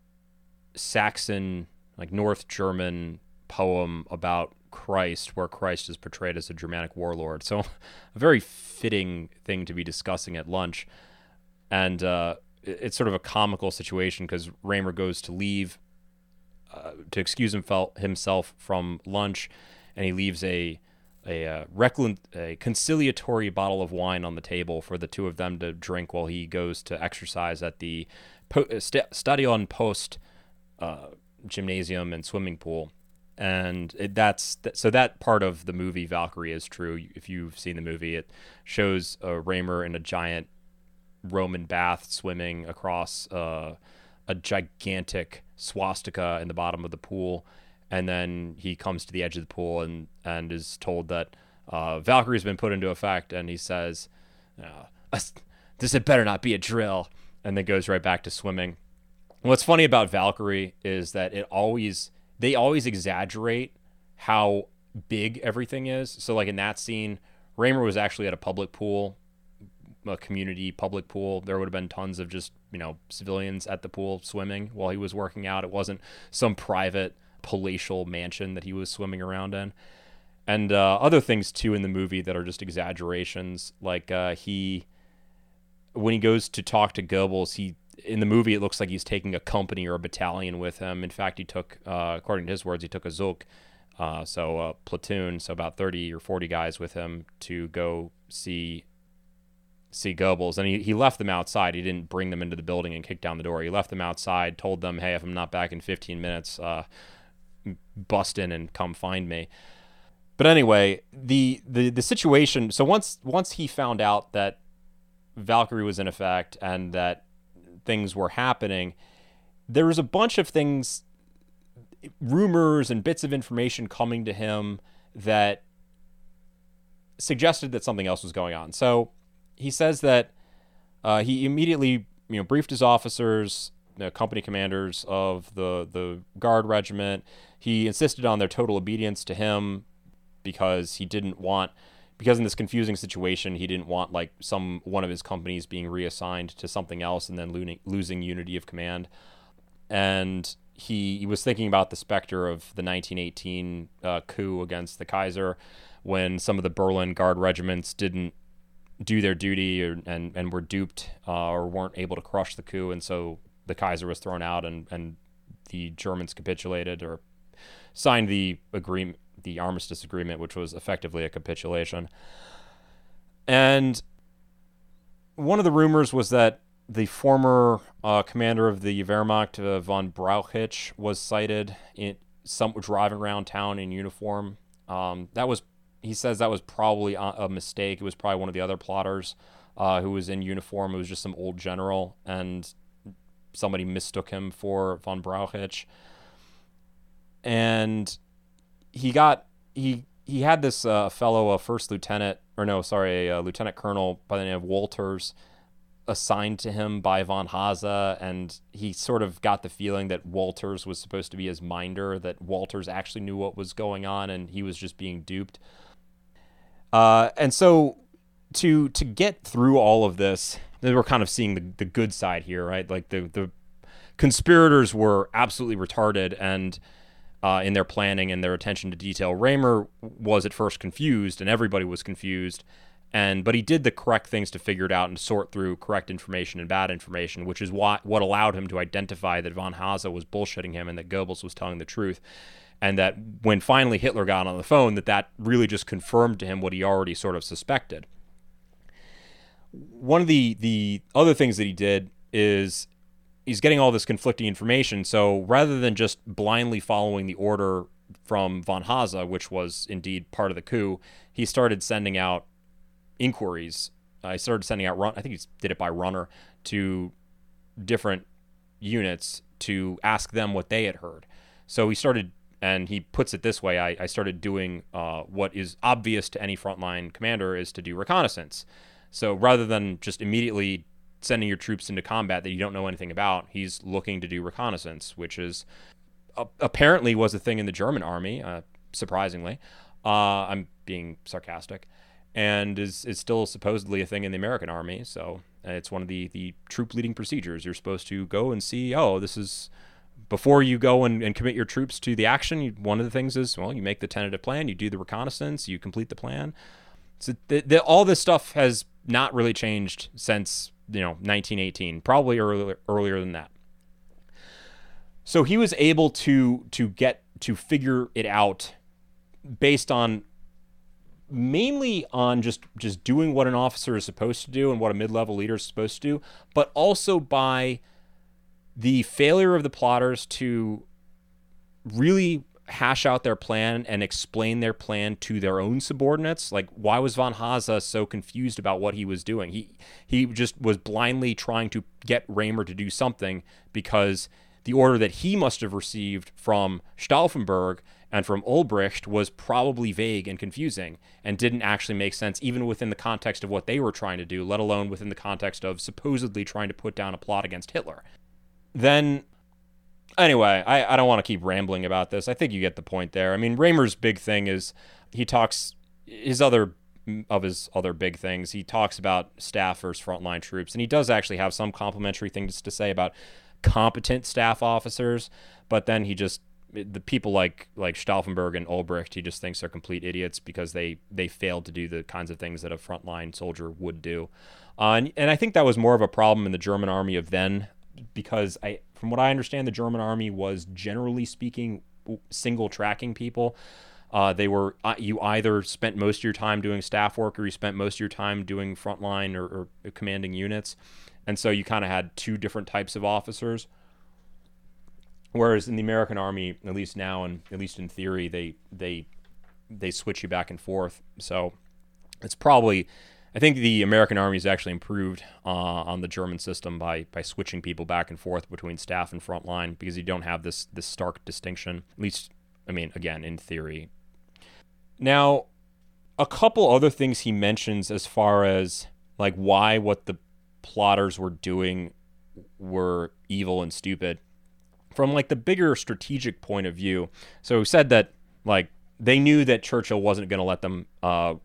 Saxon, like North German poem about Christ, where Christ is portrayed as a Germanic warlord. So a very fitting thing to be discussing at lunch. And uh, it's sort of a comical situation, because Raymer goes to leave uh, to excuse himself from lunch, and he leaves a a, uh, reclin- a conciliatory bottle of wine on the table for the two of them to drink while he goes to exercise at the po- St- Stadion Post uh, gymnasium and swimming pool. And it, that's th- so that part of the movie Valkyrie is true. If you've seen the movie, it shows uh, Raymer in a giant Roman bath swimming across uh, a gigantic swastika in the bottom of the pool. And then he comes to the edge of the pool and, and is told that uh, Valkyrie's been put into effect. And he says, uh, this had better not be a drill. And then goes right back to swimming. What's funny about Valkyrie is that it always, they always exaggerate how big everything is. So like in that scene, Raymer was actually at a public pool, a community public pool. There would have been tons of just, you know, civilians at the pool swimming while he was working out. It wasn't some private palatial mansion that he was swimming around in. And uh, other things too in the movie that are just exaggerations, like uh, he when he goes to talk to Goebbels, he in the movie it looks like he's taking a company or a battalion with him. In fact, he took uh, according to his words, he took a Zug uh, so a platoon, so about thirty or forty guys with him to go see see Goebbels. And he, he left them outside. He didn't bring them into the building and kick down the door. He left them outside, told them, hey, if I'm not back in fifteen minutes, uh, bust in and come find me. But anyway, the, the, the situation, so once once he found out that Valkyrie was in effect and that things were happening, there was a bunch of things, rumors and bits of information coming to him that suggested that something else was going on. So he says that uh, he immediately, you know, briefed his officers, the company commanders of the the Guard regiment. He insisted on their total obedience to him because he didn't want, because in this confusing situation, he didn't want like some one of his companies being reassigned to something else and then losing, losing unity of command. And he, he was thinking about the specter of the nineteen eighteen uh, coup against the Kaiser, when some of the Berlin Guard regiments didn't do their duty or, and, and were duped uh, or weren't able to crush the coup. And so the Kaiser was thrown out and, and the Germans capitulated or signed the agreement, the armistice agreement, which was effectively a capitulation. And one of the rumors was that the former uh, commander of the Wehrmacht, uh, von Brauchitsch, was sighted in some driving around town in uniform. Um, that was, he says, that was probably a, a mistake. It was probably one of the other plotters uh, who was in uniform. It was just some old general, and somebody mistook him for von Brauchitsch. And he got he he had this uh, fellow, a first lieutenant, or no, sorry, a, a lieutenant colonel by the name of Walters, assigned to him by von Hase, and he sort of got the feeling that Walters was supposed to be his minder, that Walters actually knew what was going on, and he was just being duped. Uh, and so to to get through all of this, we're kind of seeing the, the good side here, right? Like the the conspirators were absolutely retarded, and Uh, in their planning and their attention to detail. Raymer was at first confused, and everybody was confused, and but he did the correct things to figure it out and sort through correct information and bad information, which is what, what allowed him to identify that von Hase was bullshitting him and that Goebbels was telling the truth, and that when finally Hitler got on the phone, that that really just confirmed to him what he already sort of suspected. One of the, the other things that he did is he's getting all this conflicting information. So rather than just blindly following the order from von Hase, which was indeed part of the coup, he started sending out inquiries. I uh, started sending out, run. I think he did it by runner, to different units to ask them what they had heard. So he started, and he puts it this way, I, I started doing uh, what is obvious to any frontline commander is to do reconnaissance. So rather than just immediately sending your troops into combat that you don't know anything about, he's looking to do reconnaissance, which is uh, apparently was a thing in the German army, uh, surprisingly. Uh, I'm being sarcastic. And is, is still supposedly a thing in the American army. So uh, it's one of the, the troop leading procedures. You're supposed to go and see, oh, this is, before you go and, and commit your troops to the action, you, one of the things is, well, you make the tentative plan, you do the reconnaissance, you complete the plan. So the, the, all this stuff has not really changed since, you know, nineteen eighteen, probably earlier earlier than that. So he was able to to get to figure it out based on mainly on just just doing what an officer is supposed to do and what a mid-level leader is supposed to do, but also by the failure of the plotters to really hash out their plan and explain their plan to their own subordinates. Like, why was von Hase so confused about what he was doing? He he just was blindly trying to get Raymer to do something because the order that he must have received from Stauffenberg and from Ulbricht was probably vague and confusing and didn't actually make sense even within the context of what they were trying to do, let alone within the context of supposedly trying to put down a plot against Hitler. Then Anyway, I, I don't want to keep rambling about this. I think you get the point there. I mean, Raymer's big thing is he talks, his other, of his other big things, he talks about staff versus frontline troops, and he does actually have some complimentary things to say about competent staff officers, but then he just, the people like like Stauffenberg and Ulbricht, he just thinks they're complete idiots because they, they failed to do the kinds of things that a frontline soldier would do. Uh, and, and I think that was more of a problem in the German army of then, because I, from what I understand, the German army was generally speaking single tracking people. Uh, they were uh, you either spent most of your time doing staff work or you spent most of your time doing frontline or, or commanding units, and so you kind of had two different types of officers. Whereas in the American Army, at least now and at least in theory, they they they switch you back and forth. So it's probably, I think the American Army has actually improved uh, on the German system by by switching people back and forth between staff and frontline, because you don't have this this stark distinction. At least, I mean, again, in theory. Now, a couple other things he mentions as far as like why what the plotters were doing were evil and stupid, from like the bigger strategic point of view. So he said that like they knew that Churchill wasn't going to let them uh,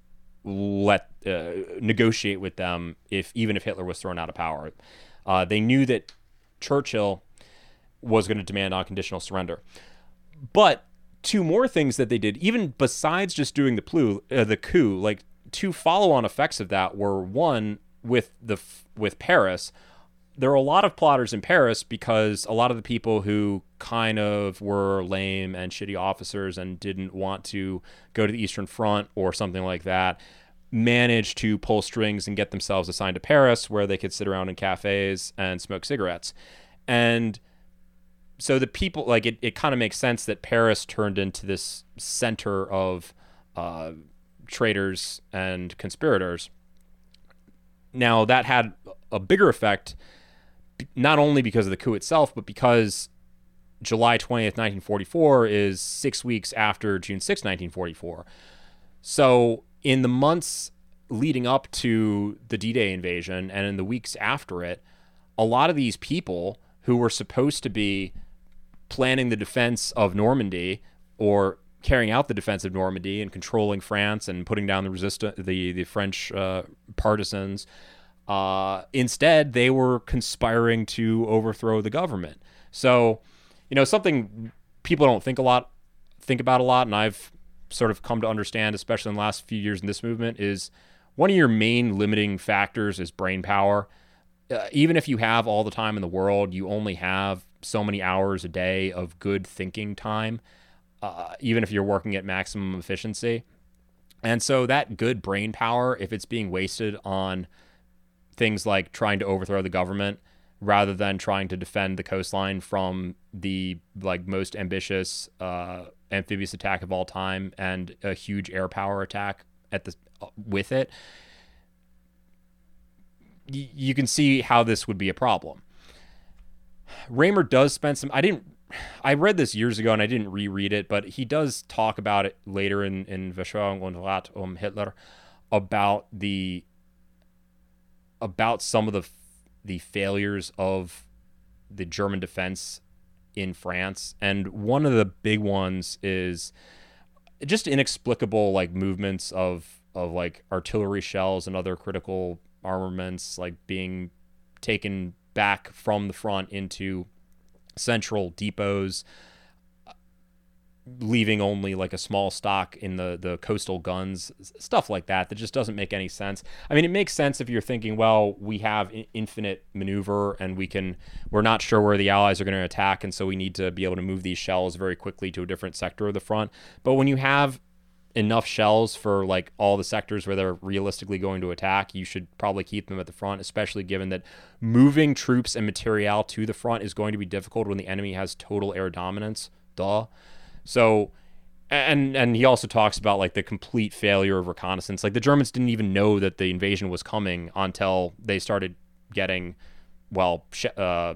let uh, negotiate with them if even if Hitler was thrown out of power. Uh, they knew that Churchill was going to demand unconditional surrender. But two more things that they did, even besides just doing the plu, uh, the coup, like two follow-on effects of that were, one, with the with Paris. There were a lot of plotters in Paris because a lot of the people who kind of were lame and shitty officers and didn't want to go to the Eastern Front or something like that managed to pull strings and get themselves assigned to Paris, where they could sit around in cafes and smoke cigarettes. And so the people, like, it, it kind of makes sense that Paris turned into this center of uh, traitors and conspirators. Now, that had a bigger effect, not only because of the coup itself, but because July twentieth, nineteen forty-four is six weeks after June sixth, nineteen forty-four. So in the months leading up to the D-Day invasion and in the weeks after it, a lot of these people who were supposed to be planning the defense of Normandy or carrying out the defense of Normandy and controlling France and putting down the resistant, the, the French uh, partisans, Uh, instead, they were conspiring to overthrow the government. So, you know, something people don't think a lot, think about a lot, and I've sort of come to understand, especially in the last few years in this movement, is one of your main limiting factors is brain power. Uh, even if you have all the time in the world, you only have so many hours a day of good thinking time, uh, even if you're working at maximum efficiency. And so that good brain power, if it's being wasted on things like trying to overthrow the government rather than trying to defend the coastline from the like most ambitious uh, amphibious attack of all time and a huge air power attack at the uh, with it, y- you can see how this would be a problem. Raymer does spend some. I didn't. I read this years ago and I didn't reread it, but he does talk about it later in in Verschwörung und Rat um Hitler about the. about some of the the failures of the German defense in France. And one of the big ones is just inexplicable like movements of of like artillery shells and other critical armaments like being taken back from the front into central depots, leaving only like a small stock in the, the coastal guns, stuff like that, that just doesn't make any sense. I mean, it makes sense if you're thinking, well, we have infinite maneuver and we can, we're not sure where the Allies are going to attack. And so we need to be able to move these shells very quickly to a different sector of the front. But when you have enough shells for like all the sectors where they're realistically going to attack, you should probably keep them at the front, especially given that moving troops and material to the front is going to be difficult when the enemy has total air dominance. Duh. So, and and he also talks about like the complete failure of reconnaissance. Like the Germans didn't even know that the invasion was coming until they started getting, well, sh- uh,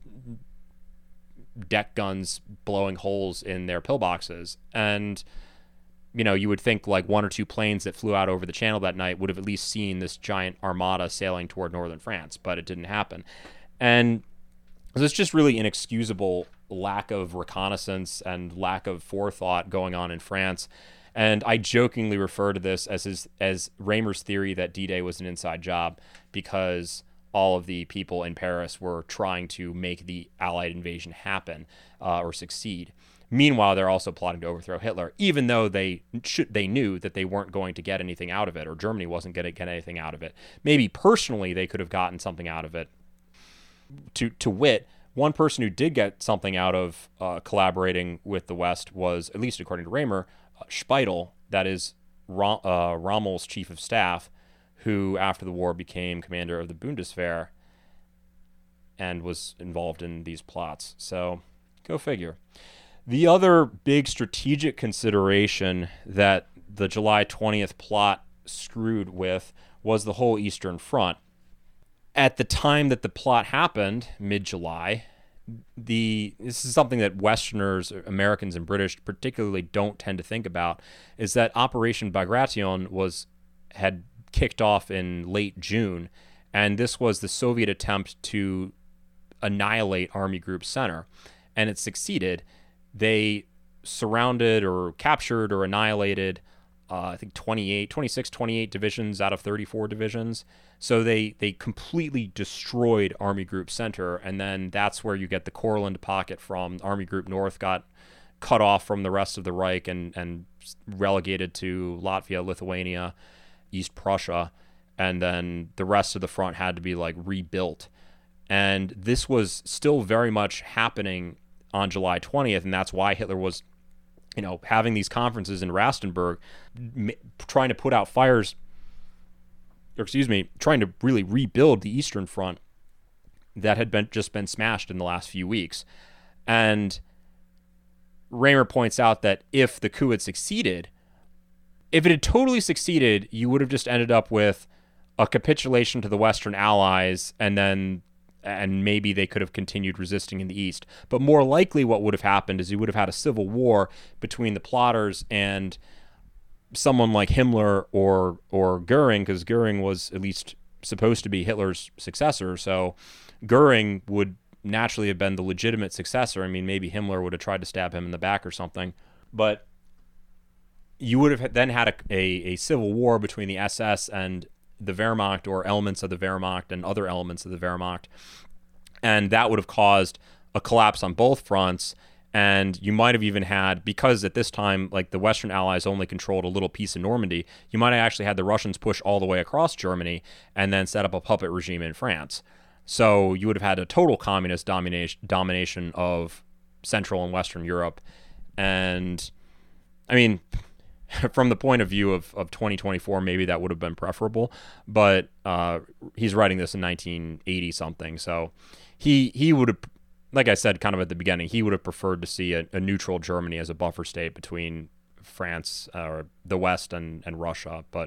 deck guns blowing holes in their pillboxes. And, you know, you would think like one or two planes that flew out over the channel that night would have at least seen this giant armada sailing toward northern France, but it didn't happen. And so it's just really inexcusable lack of reconnaissance and lack of forethought going on in France. And I jokingly refer to this as his, as Raymer's theory that D-Day was an inside job, because all of the people in Paris were trying to make the Allied invasion happen uh, or succeed. Meanwhile, they're also plotting to overthrow Hitler, even though they should, they knew that they weren't going to get anything out of it, or Germany wasn't going to get anything out of it. Maybe personally they could have gotten something out of it. To to wit, One person who did get something out of uh, collaborating with the West was, at least according to Raymer, uh, Speidel, that is Rom- uh, Rommel's chief of staff, who after the war became commander of the Bundeswehr and was involved in these plots. So go figure. The other big strategic consideration that the July twentieth plot screwed with was the whole Eastern Front. At the time that the plot happened, mid-July, the this is something that Westerners, Americans and British particularly don't tend to think about, is that Operation Bagration was had kicked off in late June, and this was the Soviet attempt to annihilate Army Group Center, and it succeeded. They surrounded or captured or annihilated Uh, I think twenty-eight, twenty-six, twenty-eight divisions out of thirty-four divisions. So they, they completely destroyed Army Group Center, and then that's where you get the Courland pocket from. Army Group North got cut off from the rest of the Reich and, and relegated to Latvia, Lithuania, East Prussia, and then the rest of the front had to be like rebuilt. And this was still very much happening on July twentieth, and that's why Hitler was you know, having these conferences in Rastenburg, trying to put out fires, or excuse me, trying to really rebuild the Eastern Front that had been just been smashed in the last few weeks. And Raymer points out that if the coup had succeeded, if it had totally succeeded, you would have just ended up with a capitulation to the Western Allies, and then and maybe they could have continued resisting in the East. But more likely what would have happened is you would have had a civil war between the plotters and someone like Himmler or or Goering, because Goering was at least supposed to be Hitler's successor. So Goering would naturally have been the legitimate successor. I mean, maybe Himmler would have tried to stab him in the back or something. But you would have then had a, a, a civil war between the S S and the Wehrmacht, or elements of the Wehrmacht and other elements of the Wehrmacht, and that would have caused a collapse on both fronts. And you might have even had, because at this time, like, the Western Allies only controlled a little piece of Normandy, you might have actually had the Russians push all the way across Germany and then set up a puppet regime in France. So you would have had a total communist domination domination of Central and Western Europe. And I mean, from the point of view of, of twenty twenty-four, maybe that would have been preferable, but uh, he's writing this in nineteen eighty something. So he he would have, like I said, kind of at the beginning, he would have preferred to see a, a neutral Germany as a buffer state between France, uh, or the West, and, and Russia. But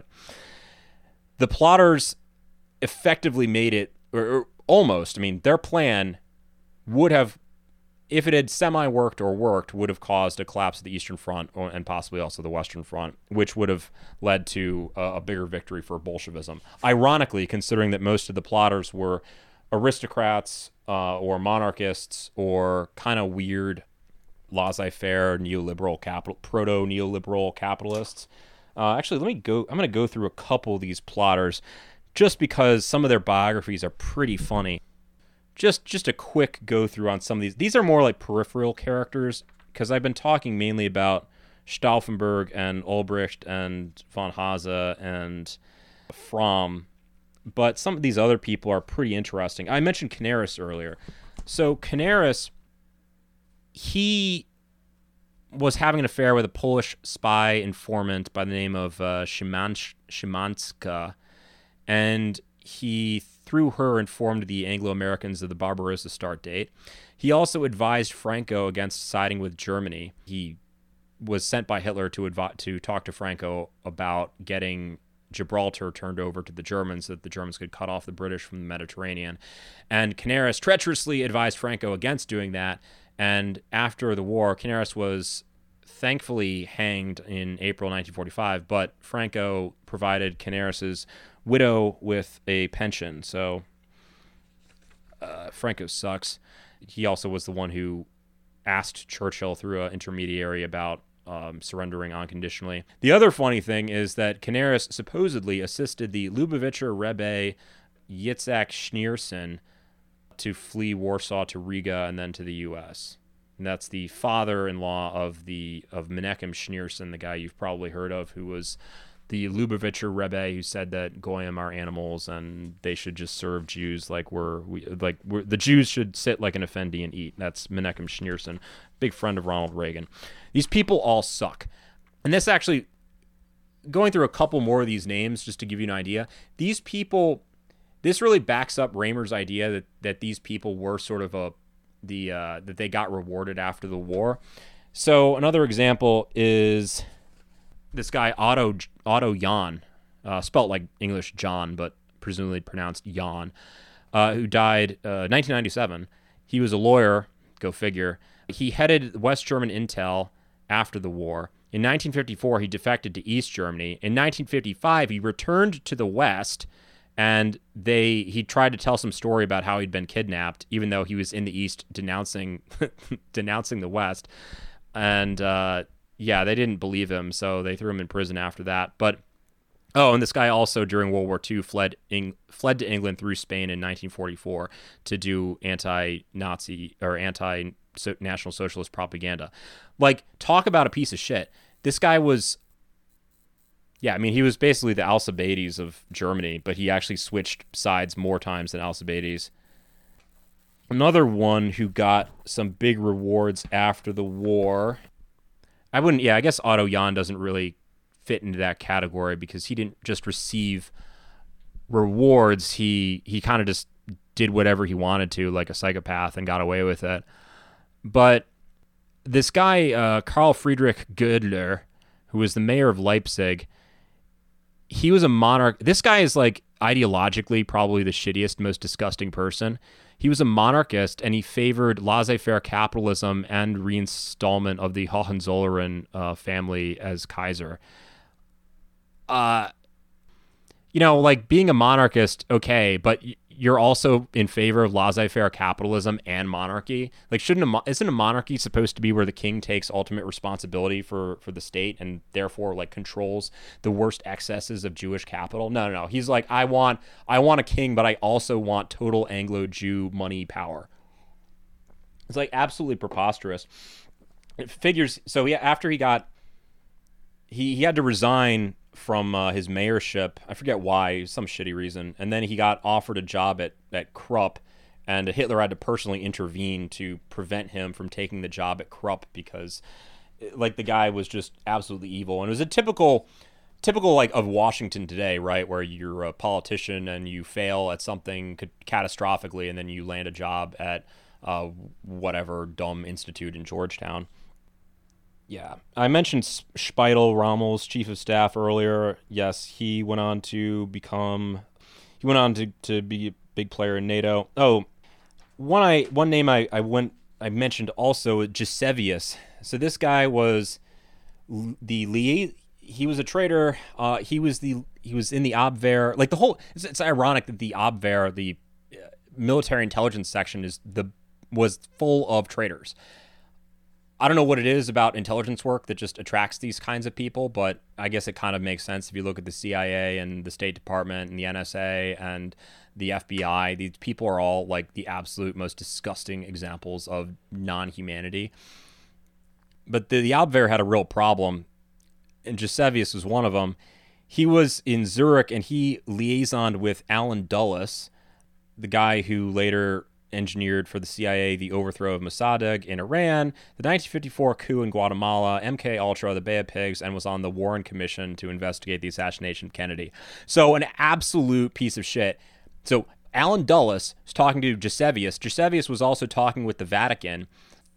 the plotters effectively made it, or, or almost, I mean, their plan would have, if it had semi-worked or worked, would have caused a collapse of the Eastern Front and possibly also the Western Front, which would have led to a, a bigger victory for Bolshevism. Ironically, considering that most of the plotters were aristocrats uh, or monarchists or kind of weird laissez-faire neoliberal capital, proto-neoliberal capitalists. Uh, actually, let me go. I'm going to go through a couple of these plotters just because some of their biographies are pretty funny. Just just a quick go through on some of these. These are more like peripheral characters, because I've been talking mainly about Stauffenberg and Ulbricht and von Hase and Fromm, but some of these other people are pretty interesting. I mentioned Canaris earlier. So Canaris, he was having an affair with a Polish spy informant by the name of uh, Szymansz- Szymanska, and he, through her, informed the Anglo-Americans of the Barbarossa start date. He also advised Franco against siding with Germany. He was sent by Hitler to advi- to talk to Franco about getting Gibraltar turned over to the Germans so that the Germans could cut off the British from the Mediterranean. And Canaris treacherously advised Franco against doing that. And after the war, Canaris was thankfully hanged in April nineteen forty-five, but Franco provided Canaris's widow with a pension. So uh, Franco sucks. He also was the one who asked Churchill through an intermediary about um, surrendering unconditionally. The other funny thing is that Canaris supposedly assisted the Lubavitcher Rebbe Yitzhak Schneerson to flee Warsaw to Riga and then to the U S. And that's the father-in-law of the of Menachem Schneerson, the guy you've probably heard of, who was the Lubavitcher Rebbe who said that Goyim are animals and they should just serve Jews like we're we like we're, the Jews should sit like an effendi and eat. That's Menachem Schneerson, big friend of Ronald Reagan. These people all suck. And this actually, going through a couple more of these names just to give you an idea, these people, this really backs up Raymer's idea that that these people were sort of a the uh, that they got rewarded after the war. So another example is this guy Otto Otto Jahn, uh, spelt like English John, but presumably pronounced Jan, uh, who died uh, nineteen ninety-seven. He was a lawyer, go figure. He headed West German intel after the war. In nineteen fifty-four, he defected to East Germany. In nineteen fifty-five, he returned to the West, and they he tried to tell some story about how he'd been kidnapped, even though he was in the East denouncing denouncing the West. And uh, yeah, they didn't believe him, so they threw him in prison after that. But oh, and this guy also during World War Two fled Eng- fled to England through Spain in nineteen forty-four to do anti-Nazi or anti-National Socialist propaganda. Like, talk about a piece of shit. This guy was, yeah, I mean, he was basically the Alcibiades of Germany, but he actually switched sides more times than Alcibiades. Another one who got some big rewards after the war, I wouldn't, yeah, I guess Otto Jahn doesn't really fit into that category because he didn't just receive rewards. He he kind of just did whatever he wanted to, like a psychopath, and got away with it. But this guy, uh, Karl Friedrich Gödler, who was the mayor of Leipzig, he was a monarch. This guy is like ideologically probably the shittiest, most disgusting person. He was a monarchist, and he favored laissez-faire capitalism and reinstallment of the Hohenzollern uh, family as Kaiser. Uh, you know, like being a monarchist, okay, but you're also in favor of laissez-faire capitalism and monarchy. Like, shouldn't a mo- isn't a monarchy supposed to be where the king takes ultimate responsibility for for the state and therefore like controls the worst excesses of Jewish capital? No, no, no. He's like, I want I want a king, but I also want total Anglo-Jew money power. It's like absolutely preposterous. It figures. So he after he got he he had to resign from uh, his mayorship. I forget why, some shitty reason. And then he got offered a job at, at Krupp, and Hitler had to personally intervene to prevent him from taking the job at Krupp because like the guy was just absolutely evil. And it was a typical, typical like of Washington today, right? Where you're a politician and you fail at something catastrophically and then you land a job at uh, whatever dumb institute in Georgetown. Yeah, I mentioned Speidel, Rommel's chief of staff earlier. Yes, he went on to become, he went on to, to be a big player in NATO. Oh, one I one name I, I went I mentioned also, Gisevius. So this guy was the lia- he was a traitor. Uh, he was the he was in the Abwehr. Like the whole, it's, it's ironic that the Abwehr, the military intelligence section, is the was full of traitors. I don't know what it is about intelligence work that just attracts these kinds of people, but I guess it kind of makes sense if you look at the C I A and the State Department and the N S A and the F B I. These people are all like the absolute most disgusting examples of non-humanity. But the, the Abwehr had a real problem, and Gisevius was one of them. He was in Zurich, and he liaisoned with Alan Dulles, the guy who later engineered for the C I A the overthrow of Mossadegh in Iran, the nineteen fifty-four coup in Guatemala, M K Ultra, the Bay of Pigs, and was on the Warren Commission to investigate the assassination of Kennedy. So an absolute piece of shit. So Alan Dulles was talking to Gisevius. Gisevius was also talking with the Vatican.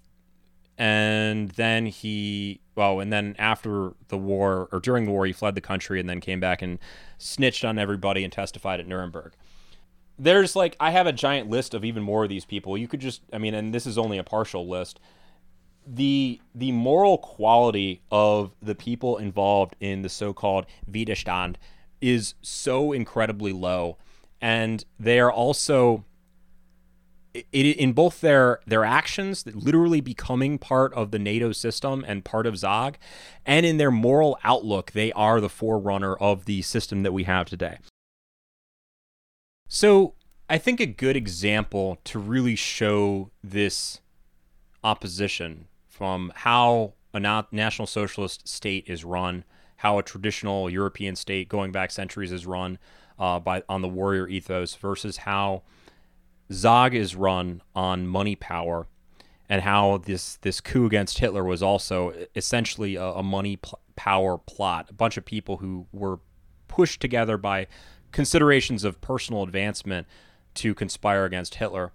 And then he, well, and then after the war, or during the war, he fled the country and then came back and snitched on everybody and testified at Nuremberg. There's like, I have a giant list of even more of these people. You could just, I mean, and this is only a partial list. The the moral quality of the people involved in the so-called Widerstand is so incredibly low. And they are also, it, in both their, their actions, literally becoming part of the NATO system and part of Zog, and in their moral outlook, they are the forerunner of the system that we have today. So I think a good example to really show this opposition from how a National Socialist state is run, how a traditional European state going back centuries is run uh, by on the warrior ethos versus how Zog is run on money power, and how this this coup against Hitler was also essentially a, a money pl- power plot. A bunch of people who were pushed together by considerations of personal advancement to conspire against Hitler.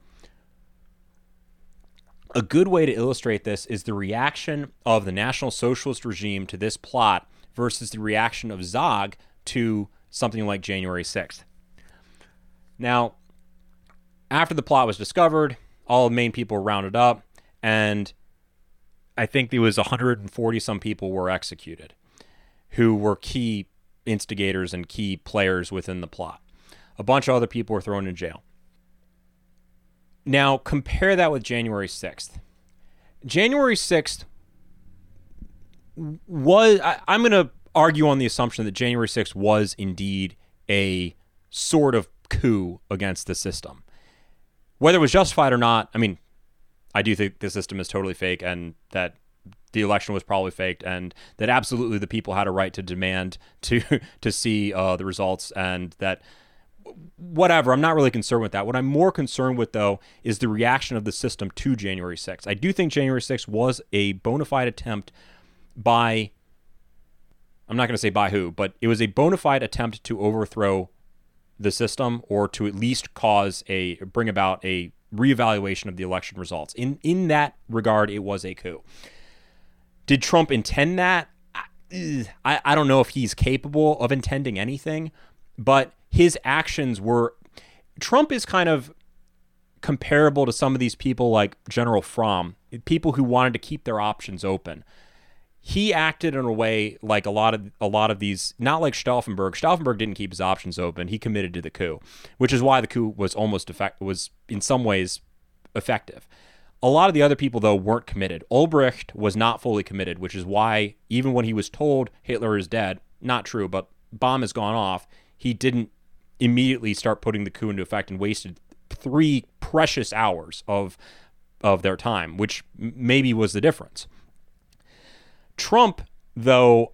A good way to illustrate this is the reaction of the National Socialist regime to this plot versus the reaction of Zog to something like January sixth. Now, after the plot was discovered, all the main people were rounded up, and I think there was one hundred forty some people were executed who were key instigators and key players within the plot. A bunch of other people were thrown in jail. Now, compare that with January sixth. January sixth was, I, I'm going to argue on the assumption that January sixth was indeed a sort of coup against the system. Whether it was justified or not, I mean, I do think the system is totally fake and that the election was probably faked and that absolutely the people had a right to demand to to see uh, the results, and that whatever, I'm not really concerned with that. What I'm more concerned with, though, is the reaction of the system to January sixth. I do think January sixth was a bona fide attempt by, I'm not going to say by who, but it was a bona fide attempt to overthrow the system, or to at least cause a, bring about a reevaluation of the election results. In in that regard, it was a coup. Did Trump intend that? I, I don't know if he's capable of intending anything, but his actions were... Trump is kind of comparable to some of these people like General Fromm, people who wanted to keep their options open. He acted in a way like a lot of a lot of these, not like Stauffenberg. Stauffenberg didn't keep his options open. He committed to the coup, which is why the coup was almost effect was in some ways effective. A lot of the other people, though, weren't committed. Ulbricht was not fully committed, which is why even when he was told Hitler is dead, not true, but bomb has gone off, he didn't immediately start putting the coup into effect and wasted three precious hours of of their time, which maybe was the difference. Trump, though,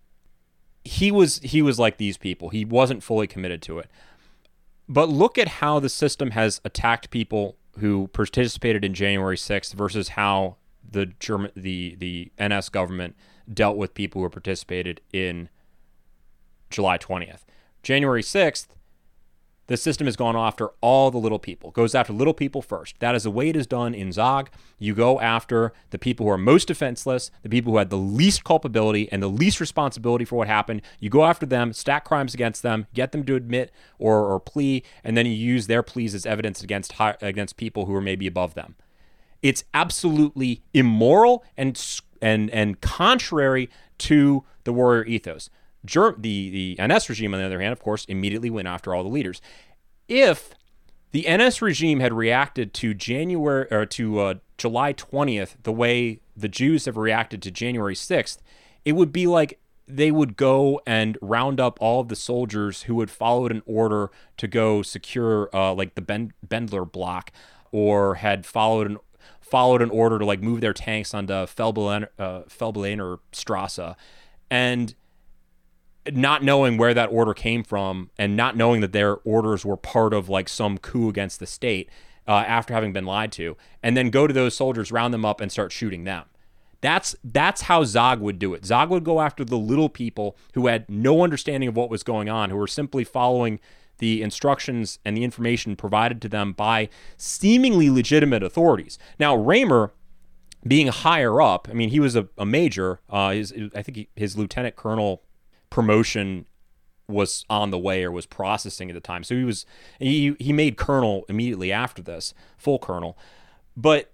he was he was like these people. He wasn't fully committed to it. But look at how the system has attacked people who participated in January sixth versus how the German the the N S government dealt with people who participated in July twentieth. January sixth, the system has gone after all the little people, goes after little people first. That is the way it is done in Zog. You go after the people who are most defenseless, the people who had the least culpability and the least responsibility for what happened. You go after them, stack crimes against them, get them to admit or, or plea, and then you use their pleas as evidence against high, against people who are maybe above them. It's absolutely immoral and and and contrary to the warrior ethos. The, the N S regime, on the other hand, of course, immediately went after all the leaders. If the N S regime had reacted to January or to uh, July twentieth the way the Jews have reacted to January sixth, it would be like they would go and round up all of the soldiers who had followed an order to go secure uh, like the ben- Bendler block, or had followed an followed an order to like move their tanks onto Felbelener, uh, Felbelener Strasse, and not knowing where that order came from and not knowing that their orders were part of like some coup against the state uh, after having been lied to, and then go to those soldiers, round them up, and start shooting them. That's that's how Zog would do it. Zog would go after the little people who had no understanding of what was going on, who were simply following the instructions and the information provided to them by seemingly legitimate authorities. Now, Raymer, being higher up, I mean, he was a, a major. Uh, his, I think he, his lieutenant colonel promotion was on the way or was processing at the time. So he was he he made colonel immediately after this, full colonel. But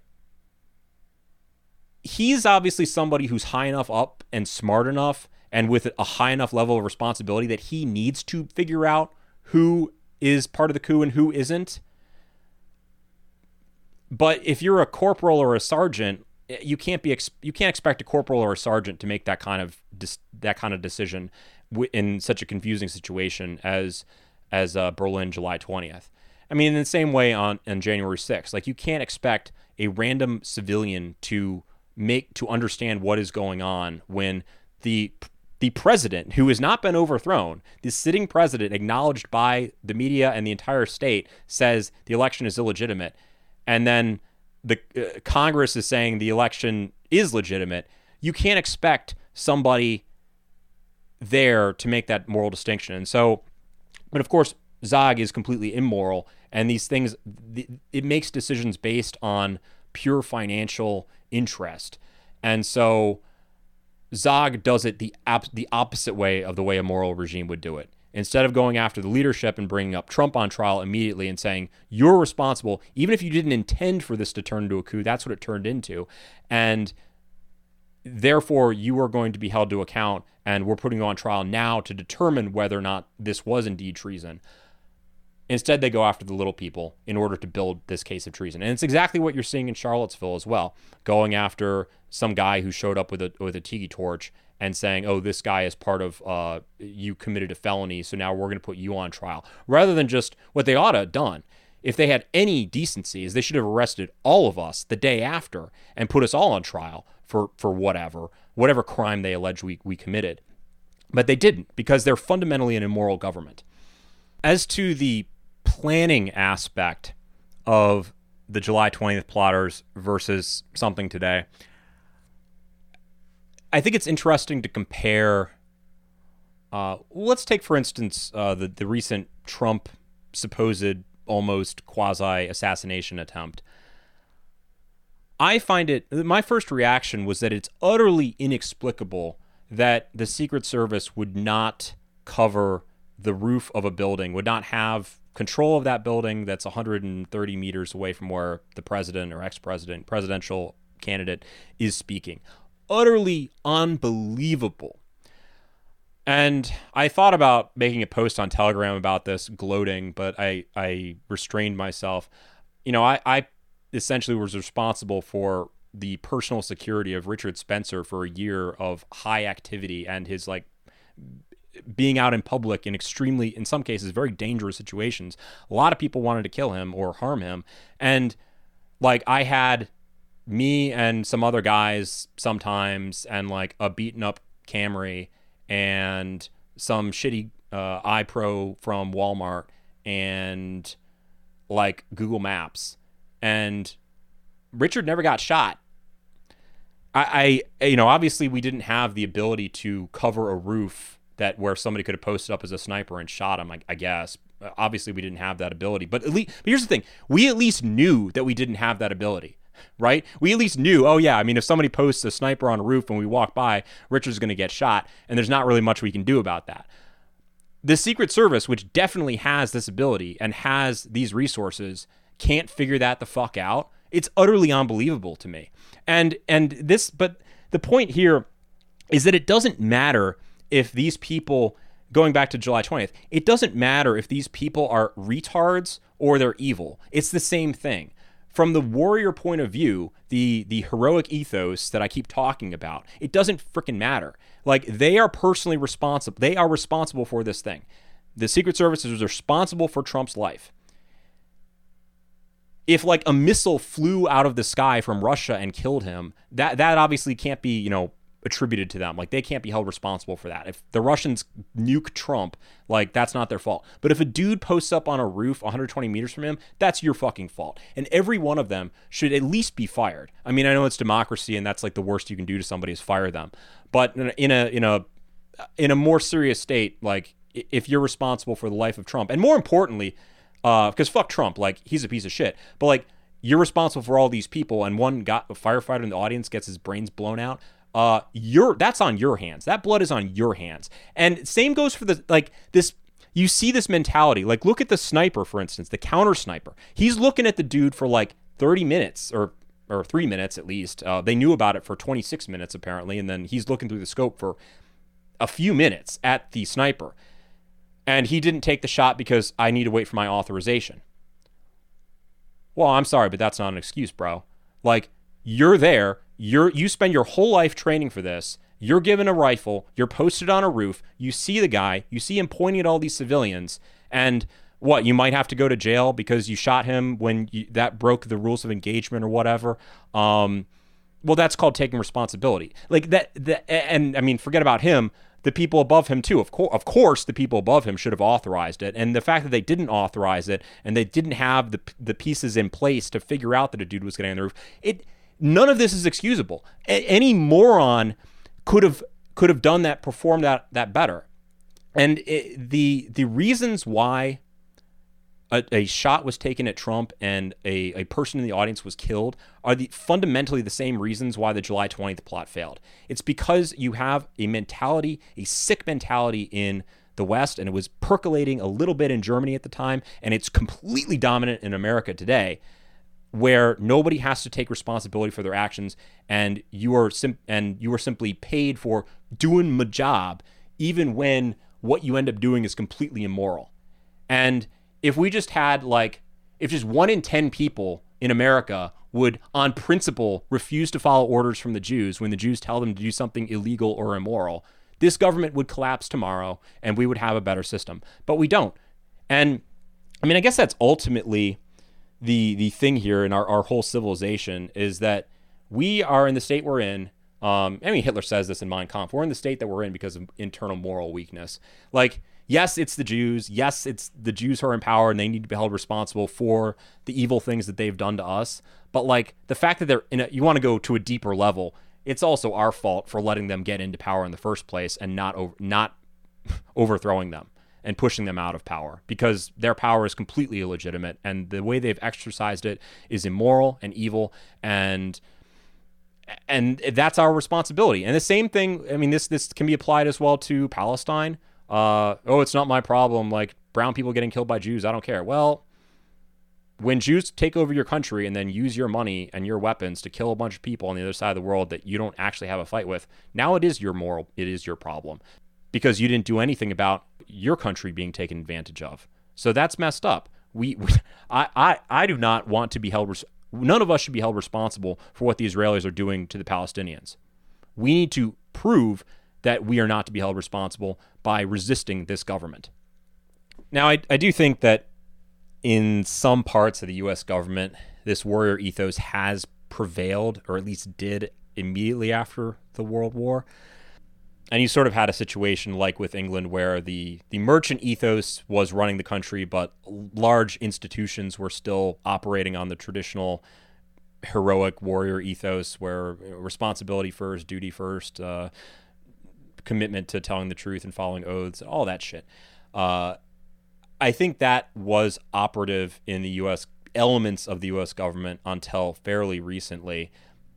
he's obviously somebody who's high enough up and smart enough and with a high enough level of responsibility that he needs to figure out who is part of the coup and who isn't. But if you're a corporal or a sergeant, you can't be you can't expect a corporal or a sergeant to make that kind of that kind of decision in such a confusing situation as as uh, Berlin, July twentieth. I mean, in the same way on, on January sixth, like you can't expect a random civilian to make to understand what is going on when the the president, who has not been overthrown, the sitting president, acknowledged by the media and the entire state, says the election is illegitimate. And then the uh, Congress is saying the election is legitimate. You can't expect somebody there to make that moral distinction. And so, but of course, Zog is completely immoral. And these things, it makes decisions based on pure financial interest. And so Zog does it the ap- the opposite way of the way a moral regime would do it. Instead of going after the leadership and bringing up Trump on trial immediately and saying, you're responsible, even if you didn't intend for this to turn into a coup, that's what it turned into. And therefore, you are going to be held to account, and we're putting you on trial now to determine whether or not this was indeed treason. Instead, they go after the little people in order to build this case of treason. And it's exactly what you're seeing in Charlottesville as well, going after some guy who showed up with a with a tiki torch and saying, oh, this guy is part of, uh, you committed a felony, so now we're going to put you on trial. Rather than just what they ought to have done, if they had any decency, is they should have arrested all of us the day after and put us all on trial for, for whatever, whatever crime they allege we, we committed. But they didn't, because they're fundamentally an immoral government. As to the planning aspect of the July twentieth plotters versus something today, I think it's interesting to compare. Uh, let's take, for instance, uh, the, the recent Trump supposed almost quasi-assassination attempt. I find it, my first reaction was that it's utterly inexplicable that the Secret Service would not cover the roof of a building, would not have control of that building that's one hundred thirty meters away from where the president or ex-president, presidential candidate is speaking. Utterly unbelievable. And I thought about making a post on Telegram about this, gloating, but I, I restrained myself. You know, I, I essentially was responsible for the personal security of Richard Spencer for a year of high activity and his, like, being out in public in extremely, in some cases, very dangerous situations. A lot of people wanted to kill him or harm him. And, like, I had me and some other guys sometimes, and like a beaten up Camry and some shitty uh, iPro from Walmart and like Google Maps. And Richard never got shot. I, I, you know, obviously we didn't have the ability to cover a roof that where somebody could have posted up as a sniper and shot him, I, I guess. Obviously we didn't have that ability, but at least, but here's the thing. We at least knew that we didn't have that ability. Right? We at least knew, oh yeah, I mean, if somebody posts a sniper on a roof and we walk by, Richard's going to get shot, and there's not really much we can do about that. The Secret Service, which definitely has this ability and has these resources, can't figure that the fuck out. It's utterly unbelievable to me. And and this, but the point here is that it doesn't matter if these people, going back to July twentieth, it doesn't matter if these people are retards or they're evil. It's the same thing. From the warrior point of view, the the heroic ethos that I keep talking about, it doesn't freaking matter. Like, they are personally responsible. They are responsible for this thing. The Secret Service is responsible for Trump's life. If like a missile flew out of the sky from Russia and killed him, that that obviously can't be, you know, attributed to them. Like, they can't be held responsible for that. If the Russians nuke Trump, like, that's not their fault. But if a dude posts up on a roof one hundred twenty meters from him, that's your fucking fault. And every one of them should at least be fired. I mean, I know it's democracy and that's like the worst you can do to somebody is fire them. But in a in a in a more serious state, like, if you're responsible for the life of Trump, and more importantly, uh, because fuck Trump, like, he's a piece of shit. But like, you're responsible for all these people, and one got a firefighter in the audience gets his brains blown out. Uh, you're that's on your hands. That blood is on your hands. And same goes for the, like, this, you see this mentality. Like, look at the sniper, for instance, the counter sniper. He's looking at the dude for like thirty minutes or or three minutes at least. Uh, they knew about it for twenty-six minutes apparently, and then he's looking through the scope for a few minutes at the sniper. And he didn't take the shot because I need to wait for my authorization. Well, I'm sorry, but that's not an excuse, bro. Like, you're there. You're you spend your whole life training for this. You're given a rifle. You're posted on a roof. You see the guy. You see him pointing at all these civilians. And what, you might have to go to jail because you shot him when you, that broke the rules of engagement or whatever. Um, well, that's called taking responsibility. Like that, that. And I mean, forget about him. the people above him too. Of course, of course, the people above him should have authorized it, and the fact that they didn't authorize it and they didn't have the the pieces in place to figure out that a dude was getting on the roof, it none of this is excusable. A- any moron could have could have done that, performed that that better, and it, the the reasons why A, a shot was taken at Trump and a, a person in the audience was killed are the fundamentally the same reasons why the July twentieth plot failed. It's because you have a mentality, a sick mentality in the West, and it was percolating a little bit in Germany at the time, and it's completely dominant in America today, where nobody has to take responsibility for their actions, and you are sim- and you are simply paid for doing the job, even when what you end up doing is completely immoral. And if we just had like, if just one in ten people in America would, on principle, refuse to follow orders from the Jews when the Jews tell them to do something illegal or immoral, this government would collapse tomorrow and we would have a better system. But we don't. And I mean, I guess that's ultimately the the thing here in our, our whole civilization is that we are in the state we're in. Um, I mean, Hitler says this in Mein Kampf. We're in the state that we're in because of internal moral weakness. Like, yes, it's the Jews. Yes, it's the Jews who are in power and they need to be held responsible for the evil things that they've done to us. But like the fact that they're in a, you want to go to a deeper level, it's also our fault for letting them get into power in the first place and not over, not overthrowing them and pushing them out of power, because their power is completely illegitimate and the way they've exercised it is immoral and evil, and and that's our responsibility. And the same thing, I mean, this this can be applied as well to Palestine. Uh, oh, it's not my problem. Like brown people getting killed by Jews, I don't care. Well, when Jews take over your country and then use your money and your weapons to kill a bunch of people on the other side of the world that you don't actually have a fight with, now it is your moral, it is your problem, because you didn't do anything about your country being taken advantage of. So that's messed up. We, we I, I, I do not want to be held. Res- none of us should be held responsible for what the Israelis are doing to the Palestinians. We need to prove that we are not to be held responsible by resisting this government. Now, I, I do think that in some parts of the U S government, this warrior ethos has prevailed, or at least did immediately after the World War. And you sort of had a situation like with England where the, the merchant ethos was running the country, but large institutions were still operating on the traditional heroic warrior ethos where responsibility first, duty first, uh, commitment to telling the truth and following oaths, all that shit. Uh, I think that was operative in the U S, elements of the U S government until fairly recently.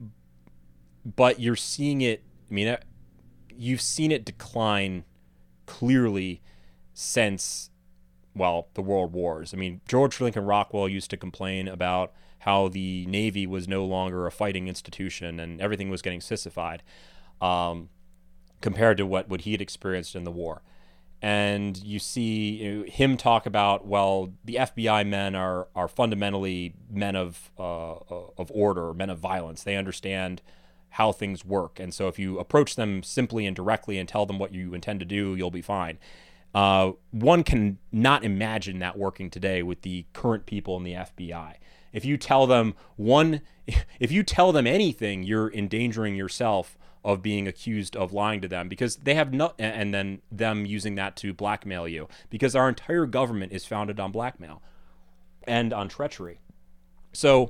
But you're seeing it, I mean, you've seen it decline clearly since, well, the World Wars. I mean, George Lincoln Rockwell used to complain about how the Navy was no longer a fighting institution and everything was getting sissified um, compared to what, what he had experienced in the war. And you see you know, him talk about, well, the F B I men are are fundamentally men of uh, of order, men of violence. They understand how things work. And so if you approach them simply and directly and tell them what you intend to do, you'll be fine. Uh, one can not imagine that working today with the current people in the F B I. If you tell them one, if you tell them anything, you're endangering yourself of being accused of lying to them, because they have no, and then them using that to blackmail you, because our entire government is founded on blackmail and on treachery. So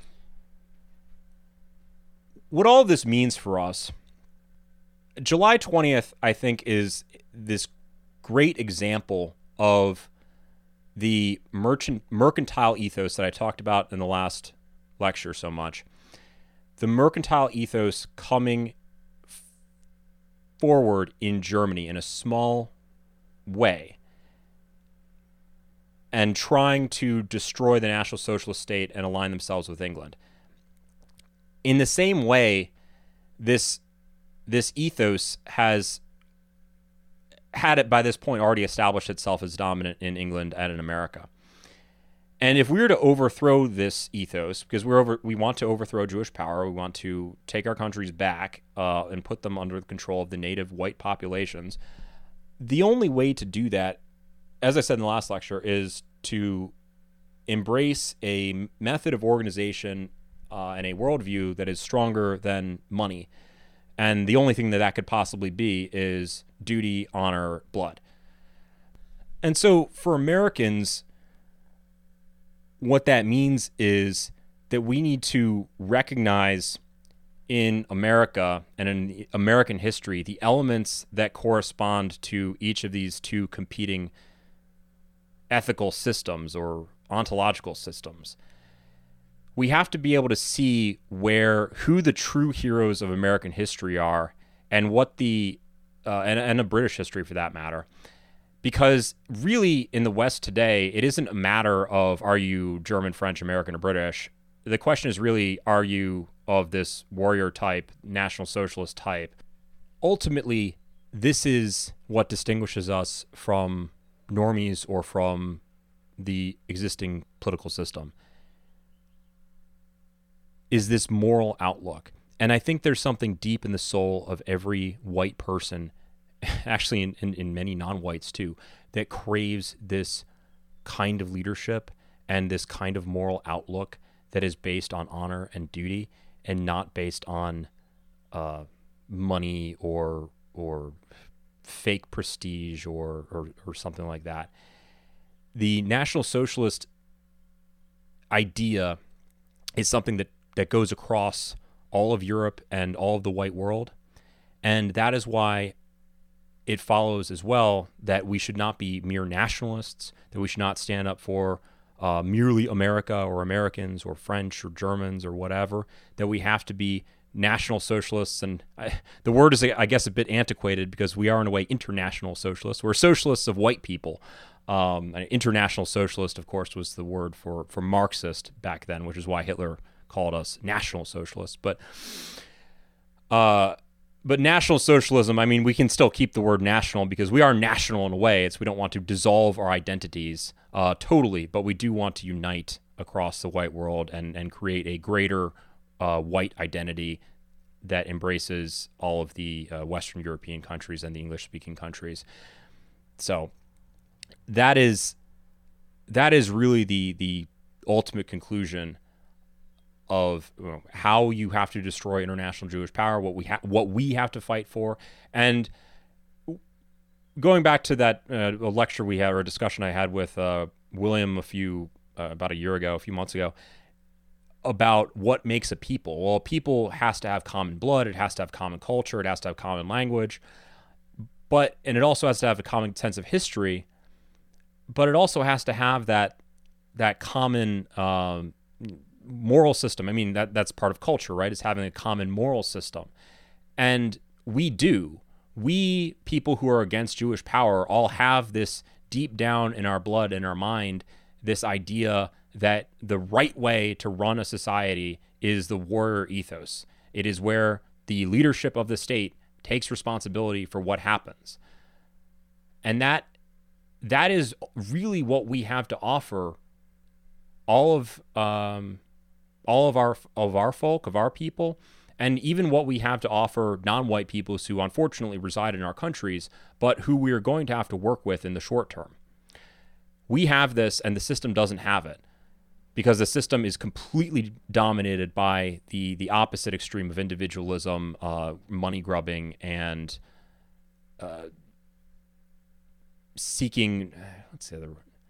what all of this means for us, July twentieth, I think, is this great example of the merchant mercantile ethos that I talked about in the last lecture so much. The mercantile ethos coming forward in Germany in a small way and trying to destroy the National Socialist state and align themselves with England. In the same way, this this ethos has had it by this point already established itself as dominant in England and in America. And if we were to overthrow this ethos, because we're over, we want to overthrow Jewish power, we want to take our countries back uh, and put them under the control of the native white populations, the only way to do that, as I said in the last lecture, is to embrace a method of organization uh, and a worldview that is stronger than money And the only thing that that could possibly be is duty, honor, blood. And so for Americans, what that means is that we need to recognize in America and in American history the elements that correspond to each of these two competing ethical systems or ontological systems. We have to be able to see where who the true heroes of American history are and what the uh, and, and of British history for that matter. Because really in the West today, it isn't a matter of are you German, French, American, or British. The question is really, are you of this warrior type, National Socialist type? Ultimately, this is what distinguishes us from normies or from the existing political system, is this moral outlook. And I think there's something deep in the soul of every white person, actually in, in, in many non-whites too, that craves this kind of leadership and this kind of moral outlook that is based on honor and duty and not based on uh, money or or fake prestige or, or or something like that. The National Socialist idea is something that, that goes across all of Europe and all of the white world. And that is why it follows as well that we should not be mere nationalists, that we should not stand up for uh, merely America or Americans or French or Germans or whatever, that we have to be National Socialists. And I, the word is, I guess, a bit antiquated because we are in a way international socialists. We're socialists of white people. Um, an international socialist, of course, was the word for, for Marxist back then, which is why Hitler called us National Socialists. But uh, but National Socialism, I mean, we can still keep the word national because we are national in a way. It's we don't want to dissolve our identities uh, totally, but we do want to unite across the white world and, and create a greater uh, white identity that embraces all of the uh, Western European countries and the English-speaking countries. So that is that is really the the ultimate conclusion of you know, how you have to destroy international Jewish power, what we ha- what we have to fight for. And going back to that uh, lecture we had or a discussion I had with uh, William a few uh, about a year ago, a few months ago, about what makes a people. Well, a people has to have common blood, it has to have common culture, it has to have common language, but and it also has to have a common sense of history. But it also has to have that that common um, moral system. I mean, that that's part of culture, right? Is having a common moral system. And we do. We, people who are against Jewish power, all have this deep down in our blood, in our mind, this idea that the right way to run a society is the warrior ethos. It is where the leadership of the state takes responsibility for what happens. And that That is really what we have to offer all of um, all of our of our folk, of our people, and even what we have to offer non-white peoples who unfortunately reside in our countries, but who we are going to have to work with in the short term. We have this, and the system doesn't have it, because the system is completely dominated by the the opposite extreme of individualism, uh, money grubbing, and uh, seeking, let's say the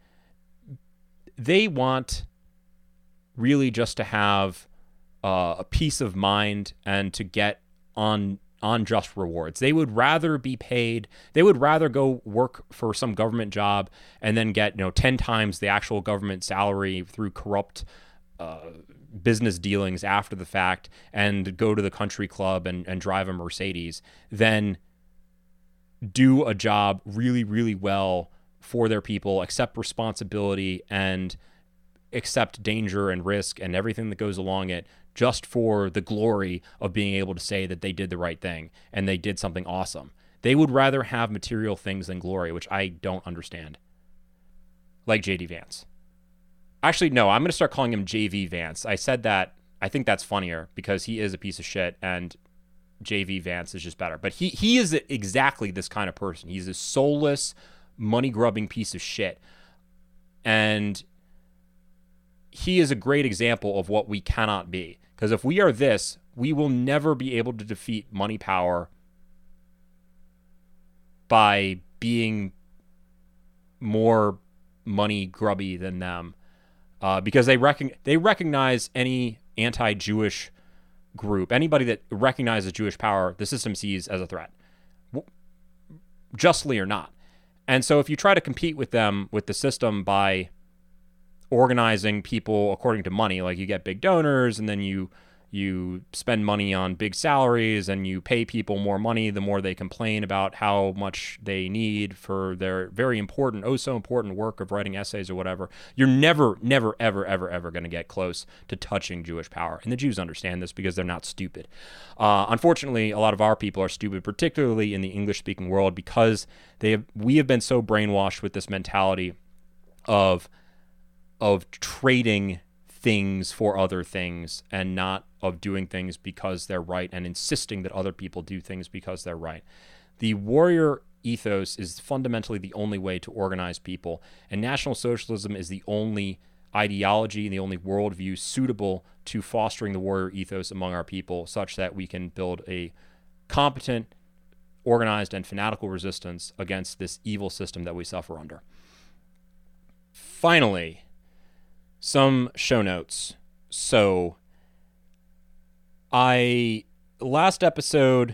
they want really just to have uh, a peace of mind and to get on unjust rewards. They would rather be paid. They would rather go work for some government job and then get, you know, ten times the actual government salary through corrupt uh, business dealings after the fact and go to the country club and, and drive a Mercedes than do a job really, really well for their people, accept responsibility and accept danger and risk and everything that goes along it just for the glory of being able to say that they did the right thing and they did something awesome. They would rather have material things than glory, which I don't understand. Like J D Vance. Actually, no, I'm going to start calling him J V Vance. I said that. I think that's funnier because he is a piece of shit and J V Vance is just better. But he he is exactly this kind of person. He's a soulless, money-grubbing piece of shit. And he is a great example of what we cannot be. Because if we are this, we will never be able to defeat money power by being more money grubby than them, uh, because they rec- they recognize any anti-Jewish group, anybody that recognizes Jewish power, the system sees as a threat, justly or not. And so if you try to compete with them, with the system, by organizing people according to money, like you get big donors and then you you spend money on big salaries and you pay people more money the more they complain about how much they need for their very important, oh so important work of writing essays or whatever, you're never, never, ever, ever, ever going to get close to touching Jewish power. And the Jews understand this because they're not stupid. Uh, unfortunately, a lot of our people are stupid, particularly in the English-speaking world, because they have, we have been so brainwashed with this mentality of of trading things for other things and not of doing things because they're right and insisting that other people do things because they're right. The warrior ethos is fundamentally the only way to organize people, and National Socialism is the only ideology, the only worldview suitable to fostering the warrior ethos among our people, such that we can build a competent, organized, and fanatical resistance against this evil system that we suffer under. Finally, some show notes. So, I, last episode,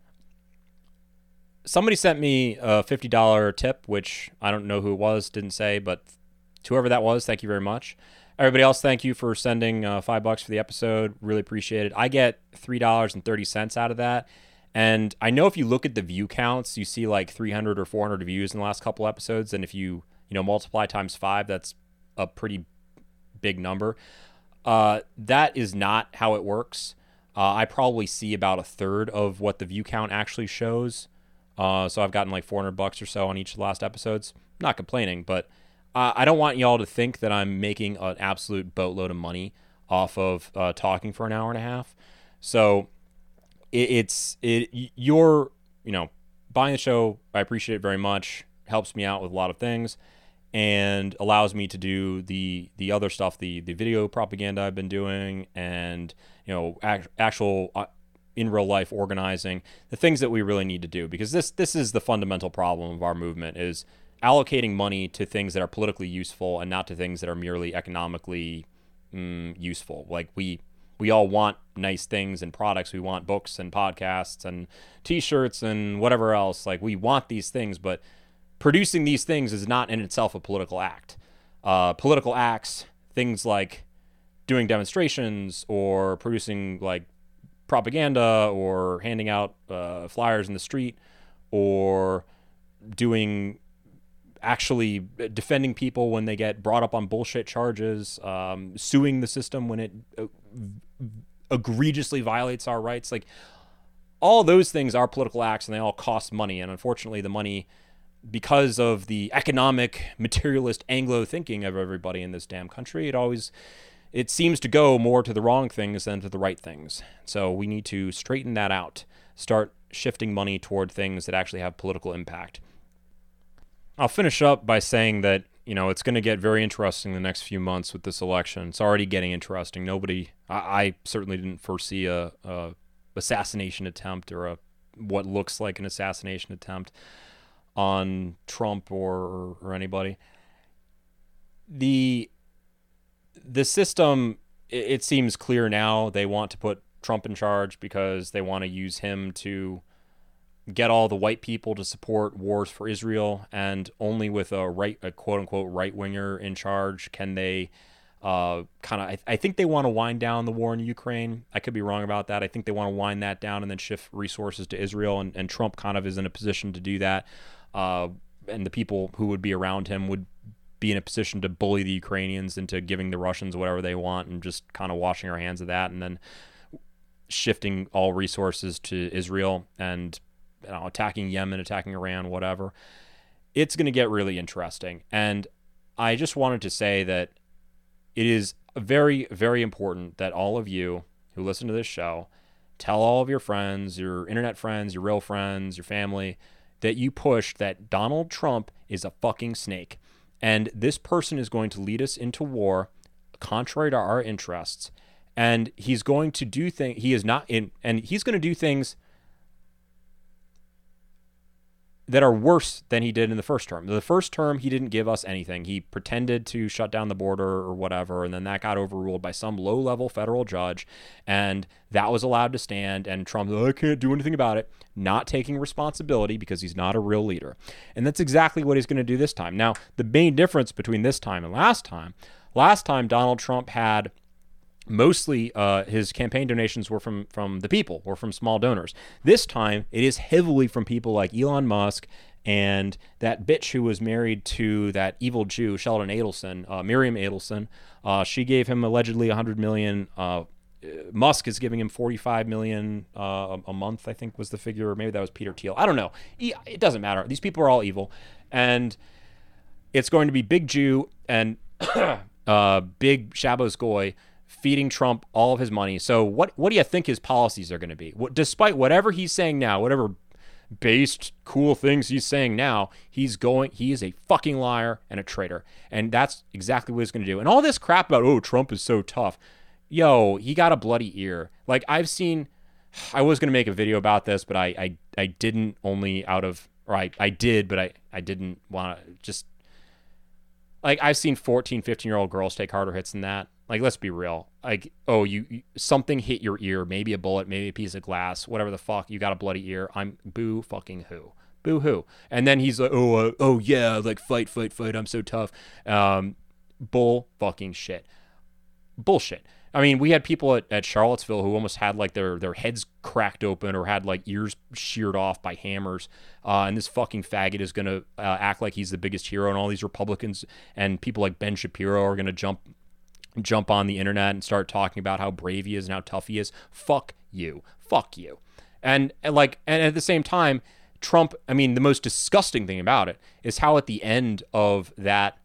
somebody sent me a fifty dollars tip, which I don't know who it was, didn't say, but to whoever that was, thank you very much. Everybody else, thank you for sending uh, five bucks for the episode. Really appreciate it. I get three dollars and thirty cents out of that. And I know if you look at the view counts, you see like three hundred or four hundred views in the last couple episodes. And if you, you know, multiply times five, that's a pretty big number. Uh, that is not how it works. Uh, I probably see about a third of what the view count actually shows. Uh, so I've gotten like four hundred bucks or so on each of the last episodes. Not complaining, but uh, I don't want y'all to think that I'm making an absolute boatload of money off of uh, talking for an hour and a half. So it, it's it you're you know buying the show. I appreciate it very much. Helps me out with a lot of things, and allows me to do the the other stuff, the the video propaganda I've been doing, and you know act, actual uh, in real life organizing, the things that we really need to do, because this this is the fundamental problem of our movement, is allocating money to things that are politically useful and not to things that are merely economically mm, useful. Like we we all want nice things and products. We want books and podcasts and t-shirts and whatever else. Like we want these things, but producing these things is not in itself a political act. Uh, political acts, things like doing demonstrations or producing like propaganda or handing out uh, flyers in the street or doing actually defending people when they get brought up on bullshit charges, um, suing the system when it uh, egregiously violates our rights. Like all those things are political acts and they all cost money. And unfortunately the money, because of the economic materialist Anglo thinking of everybody in this damn country, it always, it seems to go more to the wrong things than to the right things. So we need to straighten that out, start shifting money toward things that actually have political impact. I'll finish up by saying that, you know, it's going to get very interesting the next few months with this election. It's already getting interesting. Nobody, I, I certainly didn't foresee a, a assassination attempt or a what looks like an assassination attempt on Trump or, or, or anybody. The the system, it, it seems clear now they want to put Trump in charge because they want to use him to get all the white people to support wars for Israel, and only with a right, a quote unquote right winger in charge can they uh, kind of. I, I think they want to wind down the war in Ukraine. I could be wrong about that. I think they want to wind that down and then shift resources to Israel, and, and Trump kind of is in a position to do that. Uh, and the people who would be around him would be in a position to bully the Ukrainians into giving the Russians whatever they want, and just kind of washing our hands of that, and then shifting all resources to Israel and, you know, attacking Yemen, attacking Iran, whatever. It's going to get really interesting. And I just wanted to say that it is very, very important that all of you who listen to this show tell all of your friends, your internet friends, your real friends, your family, that you push that Donald Trump is a fucking snake. And this person is going to lead us into war contrary to our interests. And he's going to do things, he is not in, and he's going to do things that are worse than he did in the first term. The first term, he didn't give us anything. He pretended to shut down the border or whatever, and then that got overruled by some low-level federal judge, and that was allowed to stand, and Trump, oh, I can't do anything about it, not taking responsibility because he's not a real leader. And that's exactly what he's going to do this time. Now, the main difference between this time and last time, last time Donald Trump had mostly uh, his campaign donations were from, from the people or from small donors. This time, it is heavily from people like Elon Musk and that bitch who was married to that evil Jew, Sheldon Adelson, uh, Miriam Adelson. Uh, she gave him allegedly one hundred million dollars. Uh, Musk is giving him forty-five million dollars uh, a month, I think was the figure. Or maybe that was Peter Thiel. I don't know. It doesn't matter. These people are all evil. And it's going to be Big Jew and uh, Big Shabbos Goy feeding Trump all of his money. So what what do you think his policies are going to be? What, despite whatever he's saying now, whatever based cool things he's saying now, he's going, he is a fucking liar and a traitor. And that's exactly what he's going to do. And all this crap about, oh, Trump is so tough. Yo, he got a bloody ear. Like I've seen, I was going to make a video about this, but I, I, I didn't only out of, or I, I did, but I, I didn't want to just, like I've seen fourteen, fifteen year old girls take harder hits than that. Like, let's be real. Like, oh, you, you something hit your ear, maybe a bullet, maybe a piece of glass, whatever the fuck. You got a bloody ear. I'm boo fucking who, boo hoo. And then he's like, oh, uh, oh yeah, like fight, fight, fight. I'm so tough. Um, bull fucking shit, bullshit. I mean, we had people at, at Charlottesville who almost had like their their heads cracked open or had like ears sheared off by hammers. Uh, and this fucking faggot is gonna uh, act like he's the biggest hero, and all these Republicans and people like Ben Shapiro are gonna jump. jump on the internet and start talking about how brave he is and how tough he is. Fuck you. Fuck you. And, and like, and at the same time, Trump, I mean, the most disgusting thing about it is how at the end of that,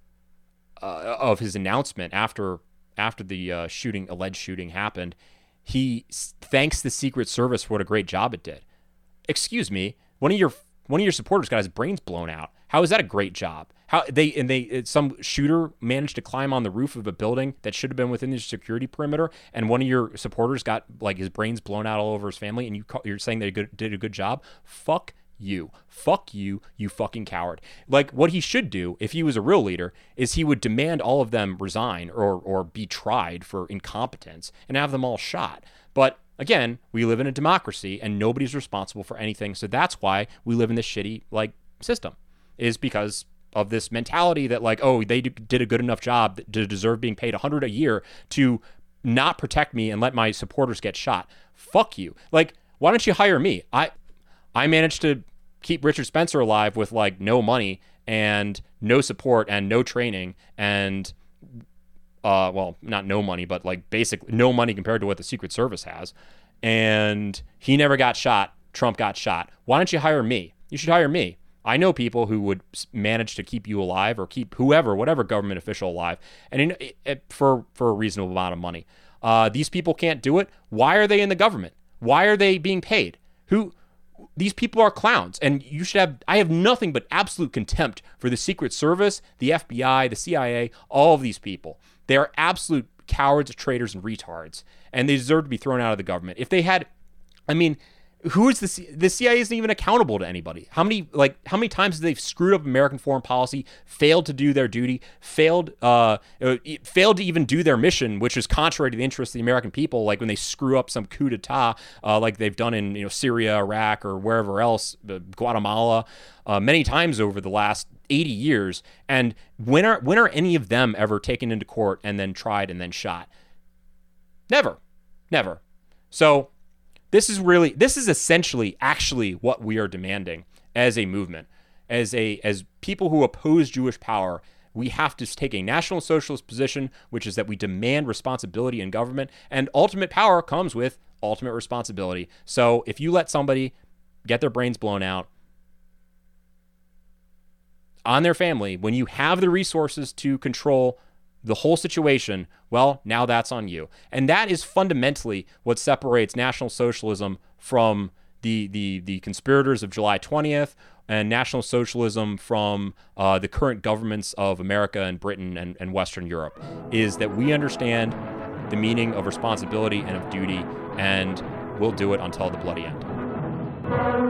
uh, of his announcement after, after the uh, shooting, alleged shooting happened, he thanks the Secret Service for what a great job it did. Excuse me. One of your, one of your supporters got his brains blown out. How is that a great job? How they and they some shooter managed to climb on the roof of a building that should have been within the security perimeter, and one of your supporters got like his brains blown out all over his family, and you you're saying they did a good job? Fuck you, fuck you, you fucking coward! Like what he should do if he was a real leader is he would demand all of them resign or or be tried for incompetence and have them all shot. But again, we live in a democracy and nobody's responsible for anything, so that's why we live in this shitty like system. Is because of this mentality that like, oh, they did a good enough job to deserve being paid one hundred a year to not protect me and let my supporters get shot. Fuck you. Like, why don't you hire me? I I managed to keep Richard Spencer alive with like no money and no support and no training and uh well, not no money, but like basically no money compared to what the Secret Service has. And he never got shot. Trump got shot. Why don't you hire me? You should hire me. I know people who would manage to keep you alive or keep whoever, whatever government official alive, and in, it, for for a reasonable amount of money. Uh, these people can't do it. Why are they in the government? Why are they being paid? Who? These people are clowns, and you should have. I have nothing but absolute contempt for the Secret Service, the F B I, the C I A, all of these people. They are absolute cowards, traitors, and retards, and they deserve to be thrown out of the government. If they had, I mean. Who is the C- the C I A isn't even accountable to anybody. How many like how many times have they screwed up American foreign policy, failed to do their duty, failed uh failed to even do their mission, which is contrary to the interests of the American people. Like when they screw up some coup d'état, uh, like they've done in you know Syria, Iraq, or wherever else, uh, Guatemala, uh, many times over the last eighty years. And when are when are any of them ever taken into court and then tried and then shot? Never, never. So. This is really, this is essentially actually what we are demanding as a movement, as a as people who oppose Jewish power. We have to take a National Socialist position, which is that we demand responsibility in government, and ultimate power comes with ultimate responsibility. So if you let somebody get their brains blown out on their family, when you have the resources to control the whole situation, well, now that's on you. And that is fundamentally what separates National Socialism from the the the conspirators of July twentieth and National Socialism from uh, the current governments of America and Britain and, and Western Europe, is that we understand the meaning of responsibility and of duty, and we'll do it until the bloody end.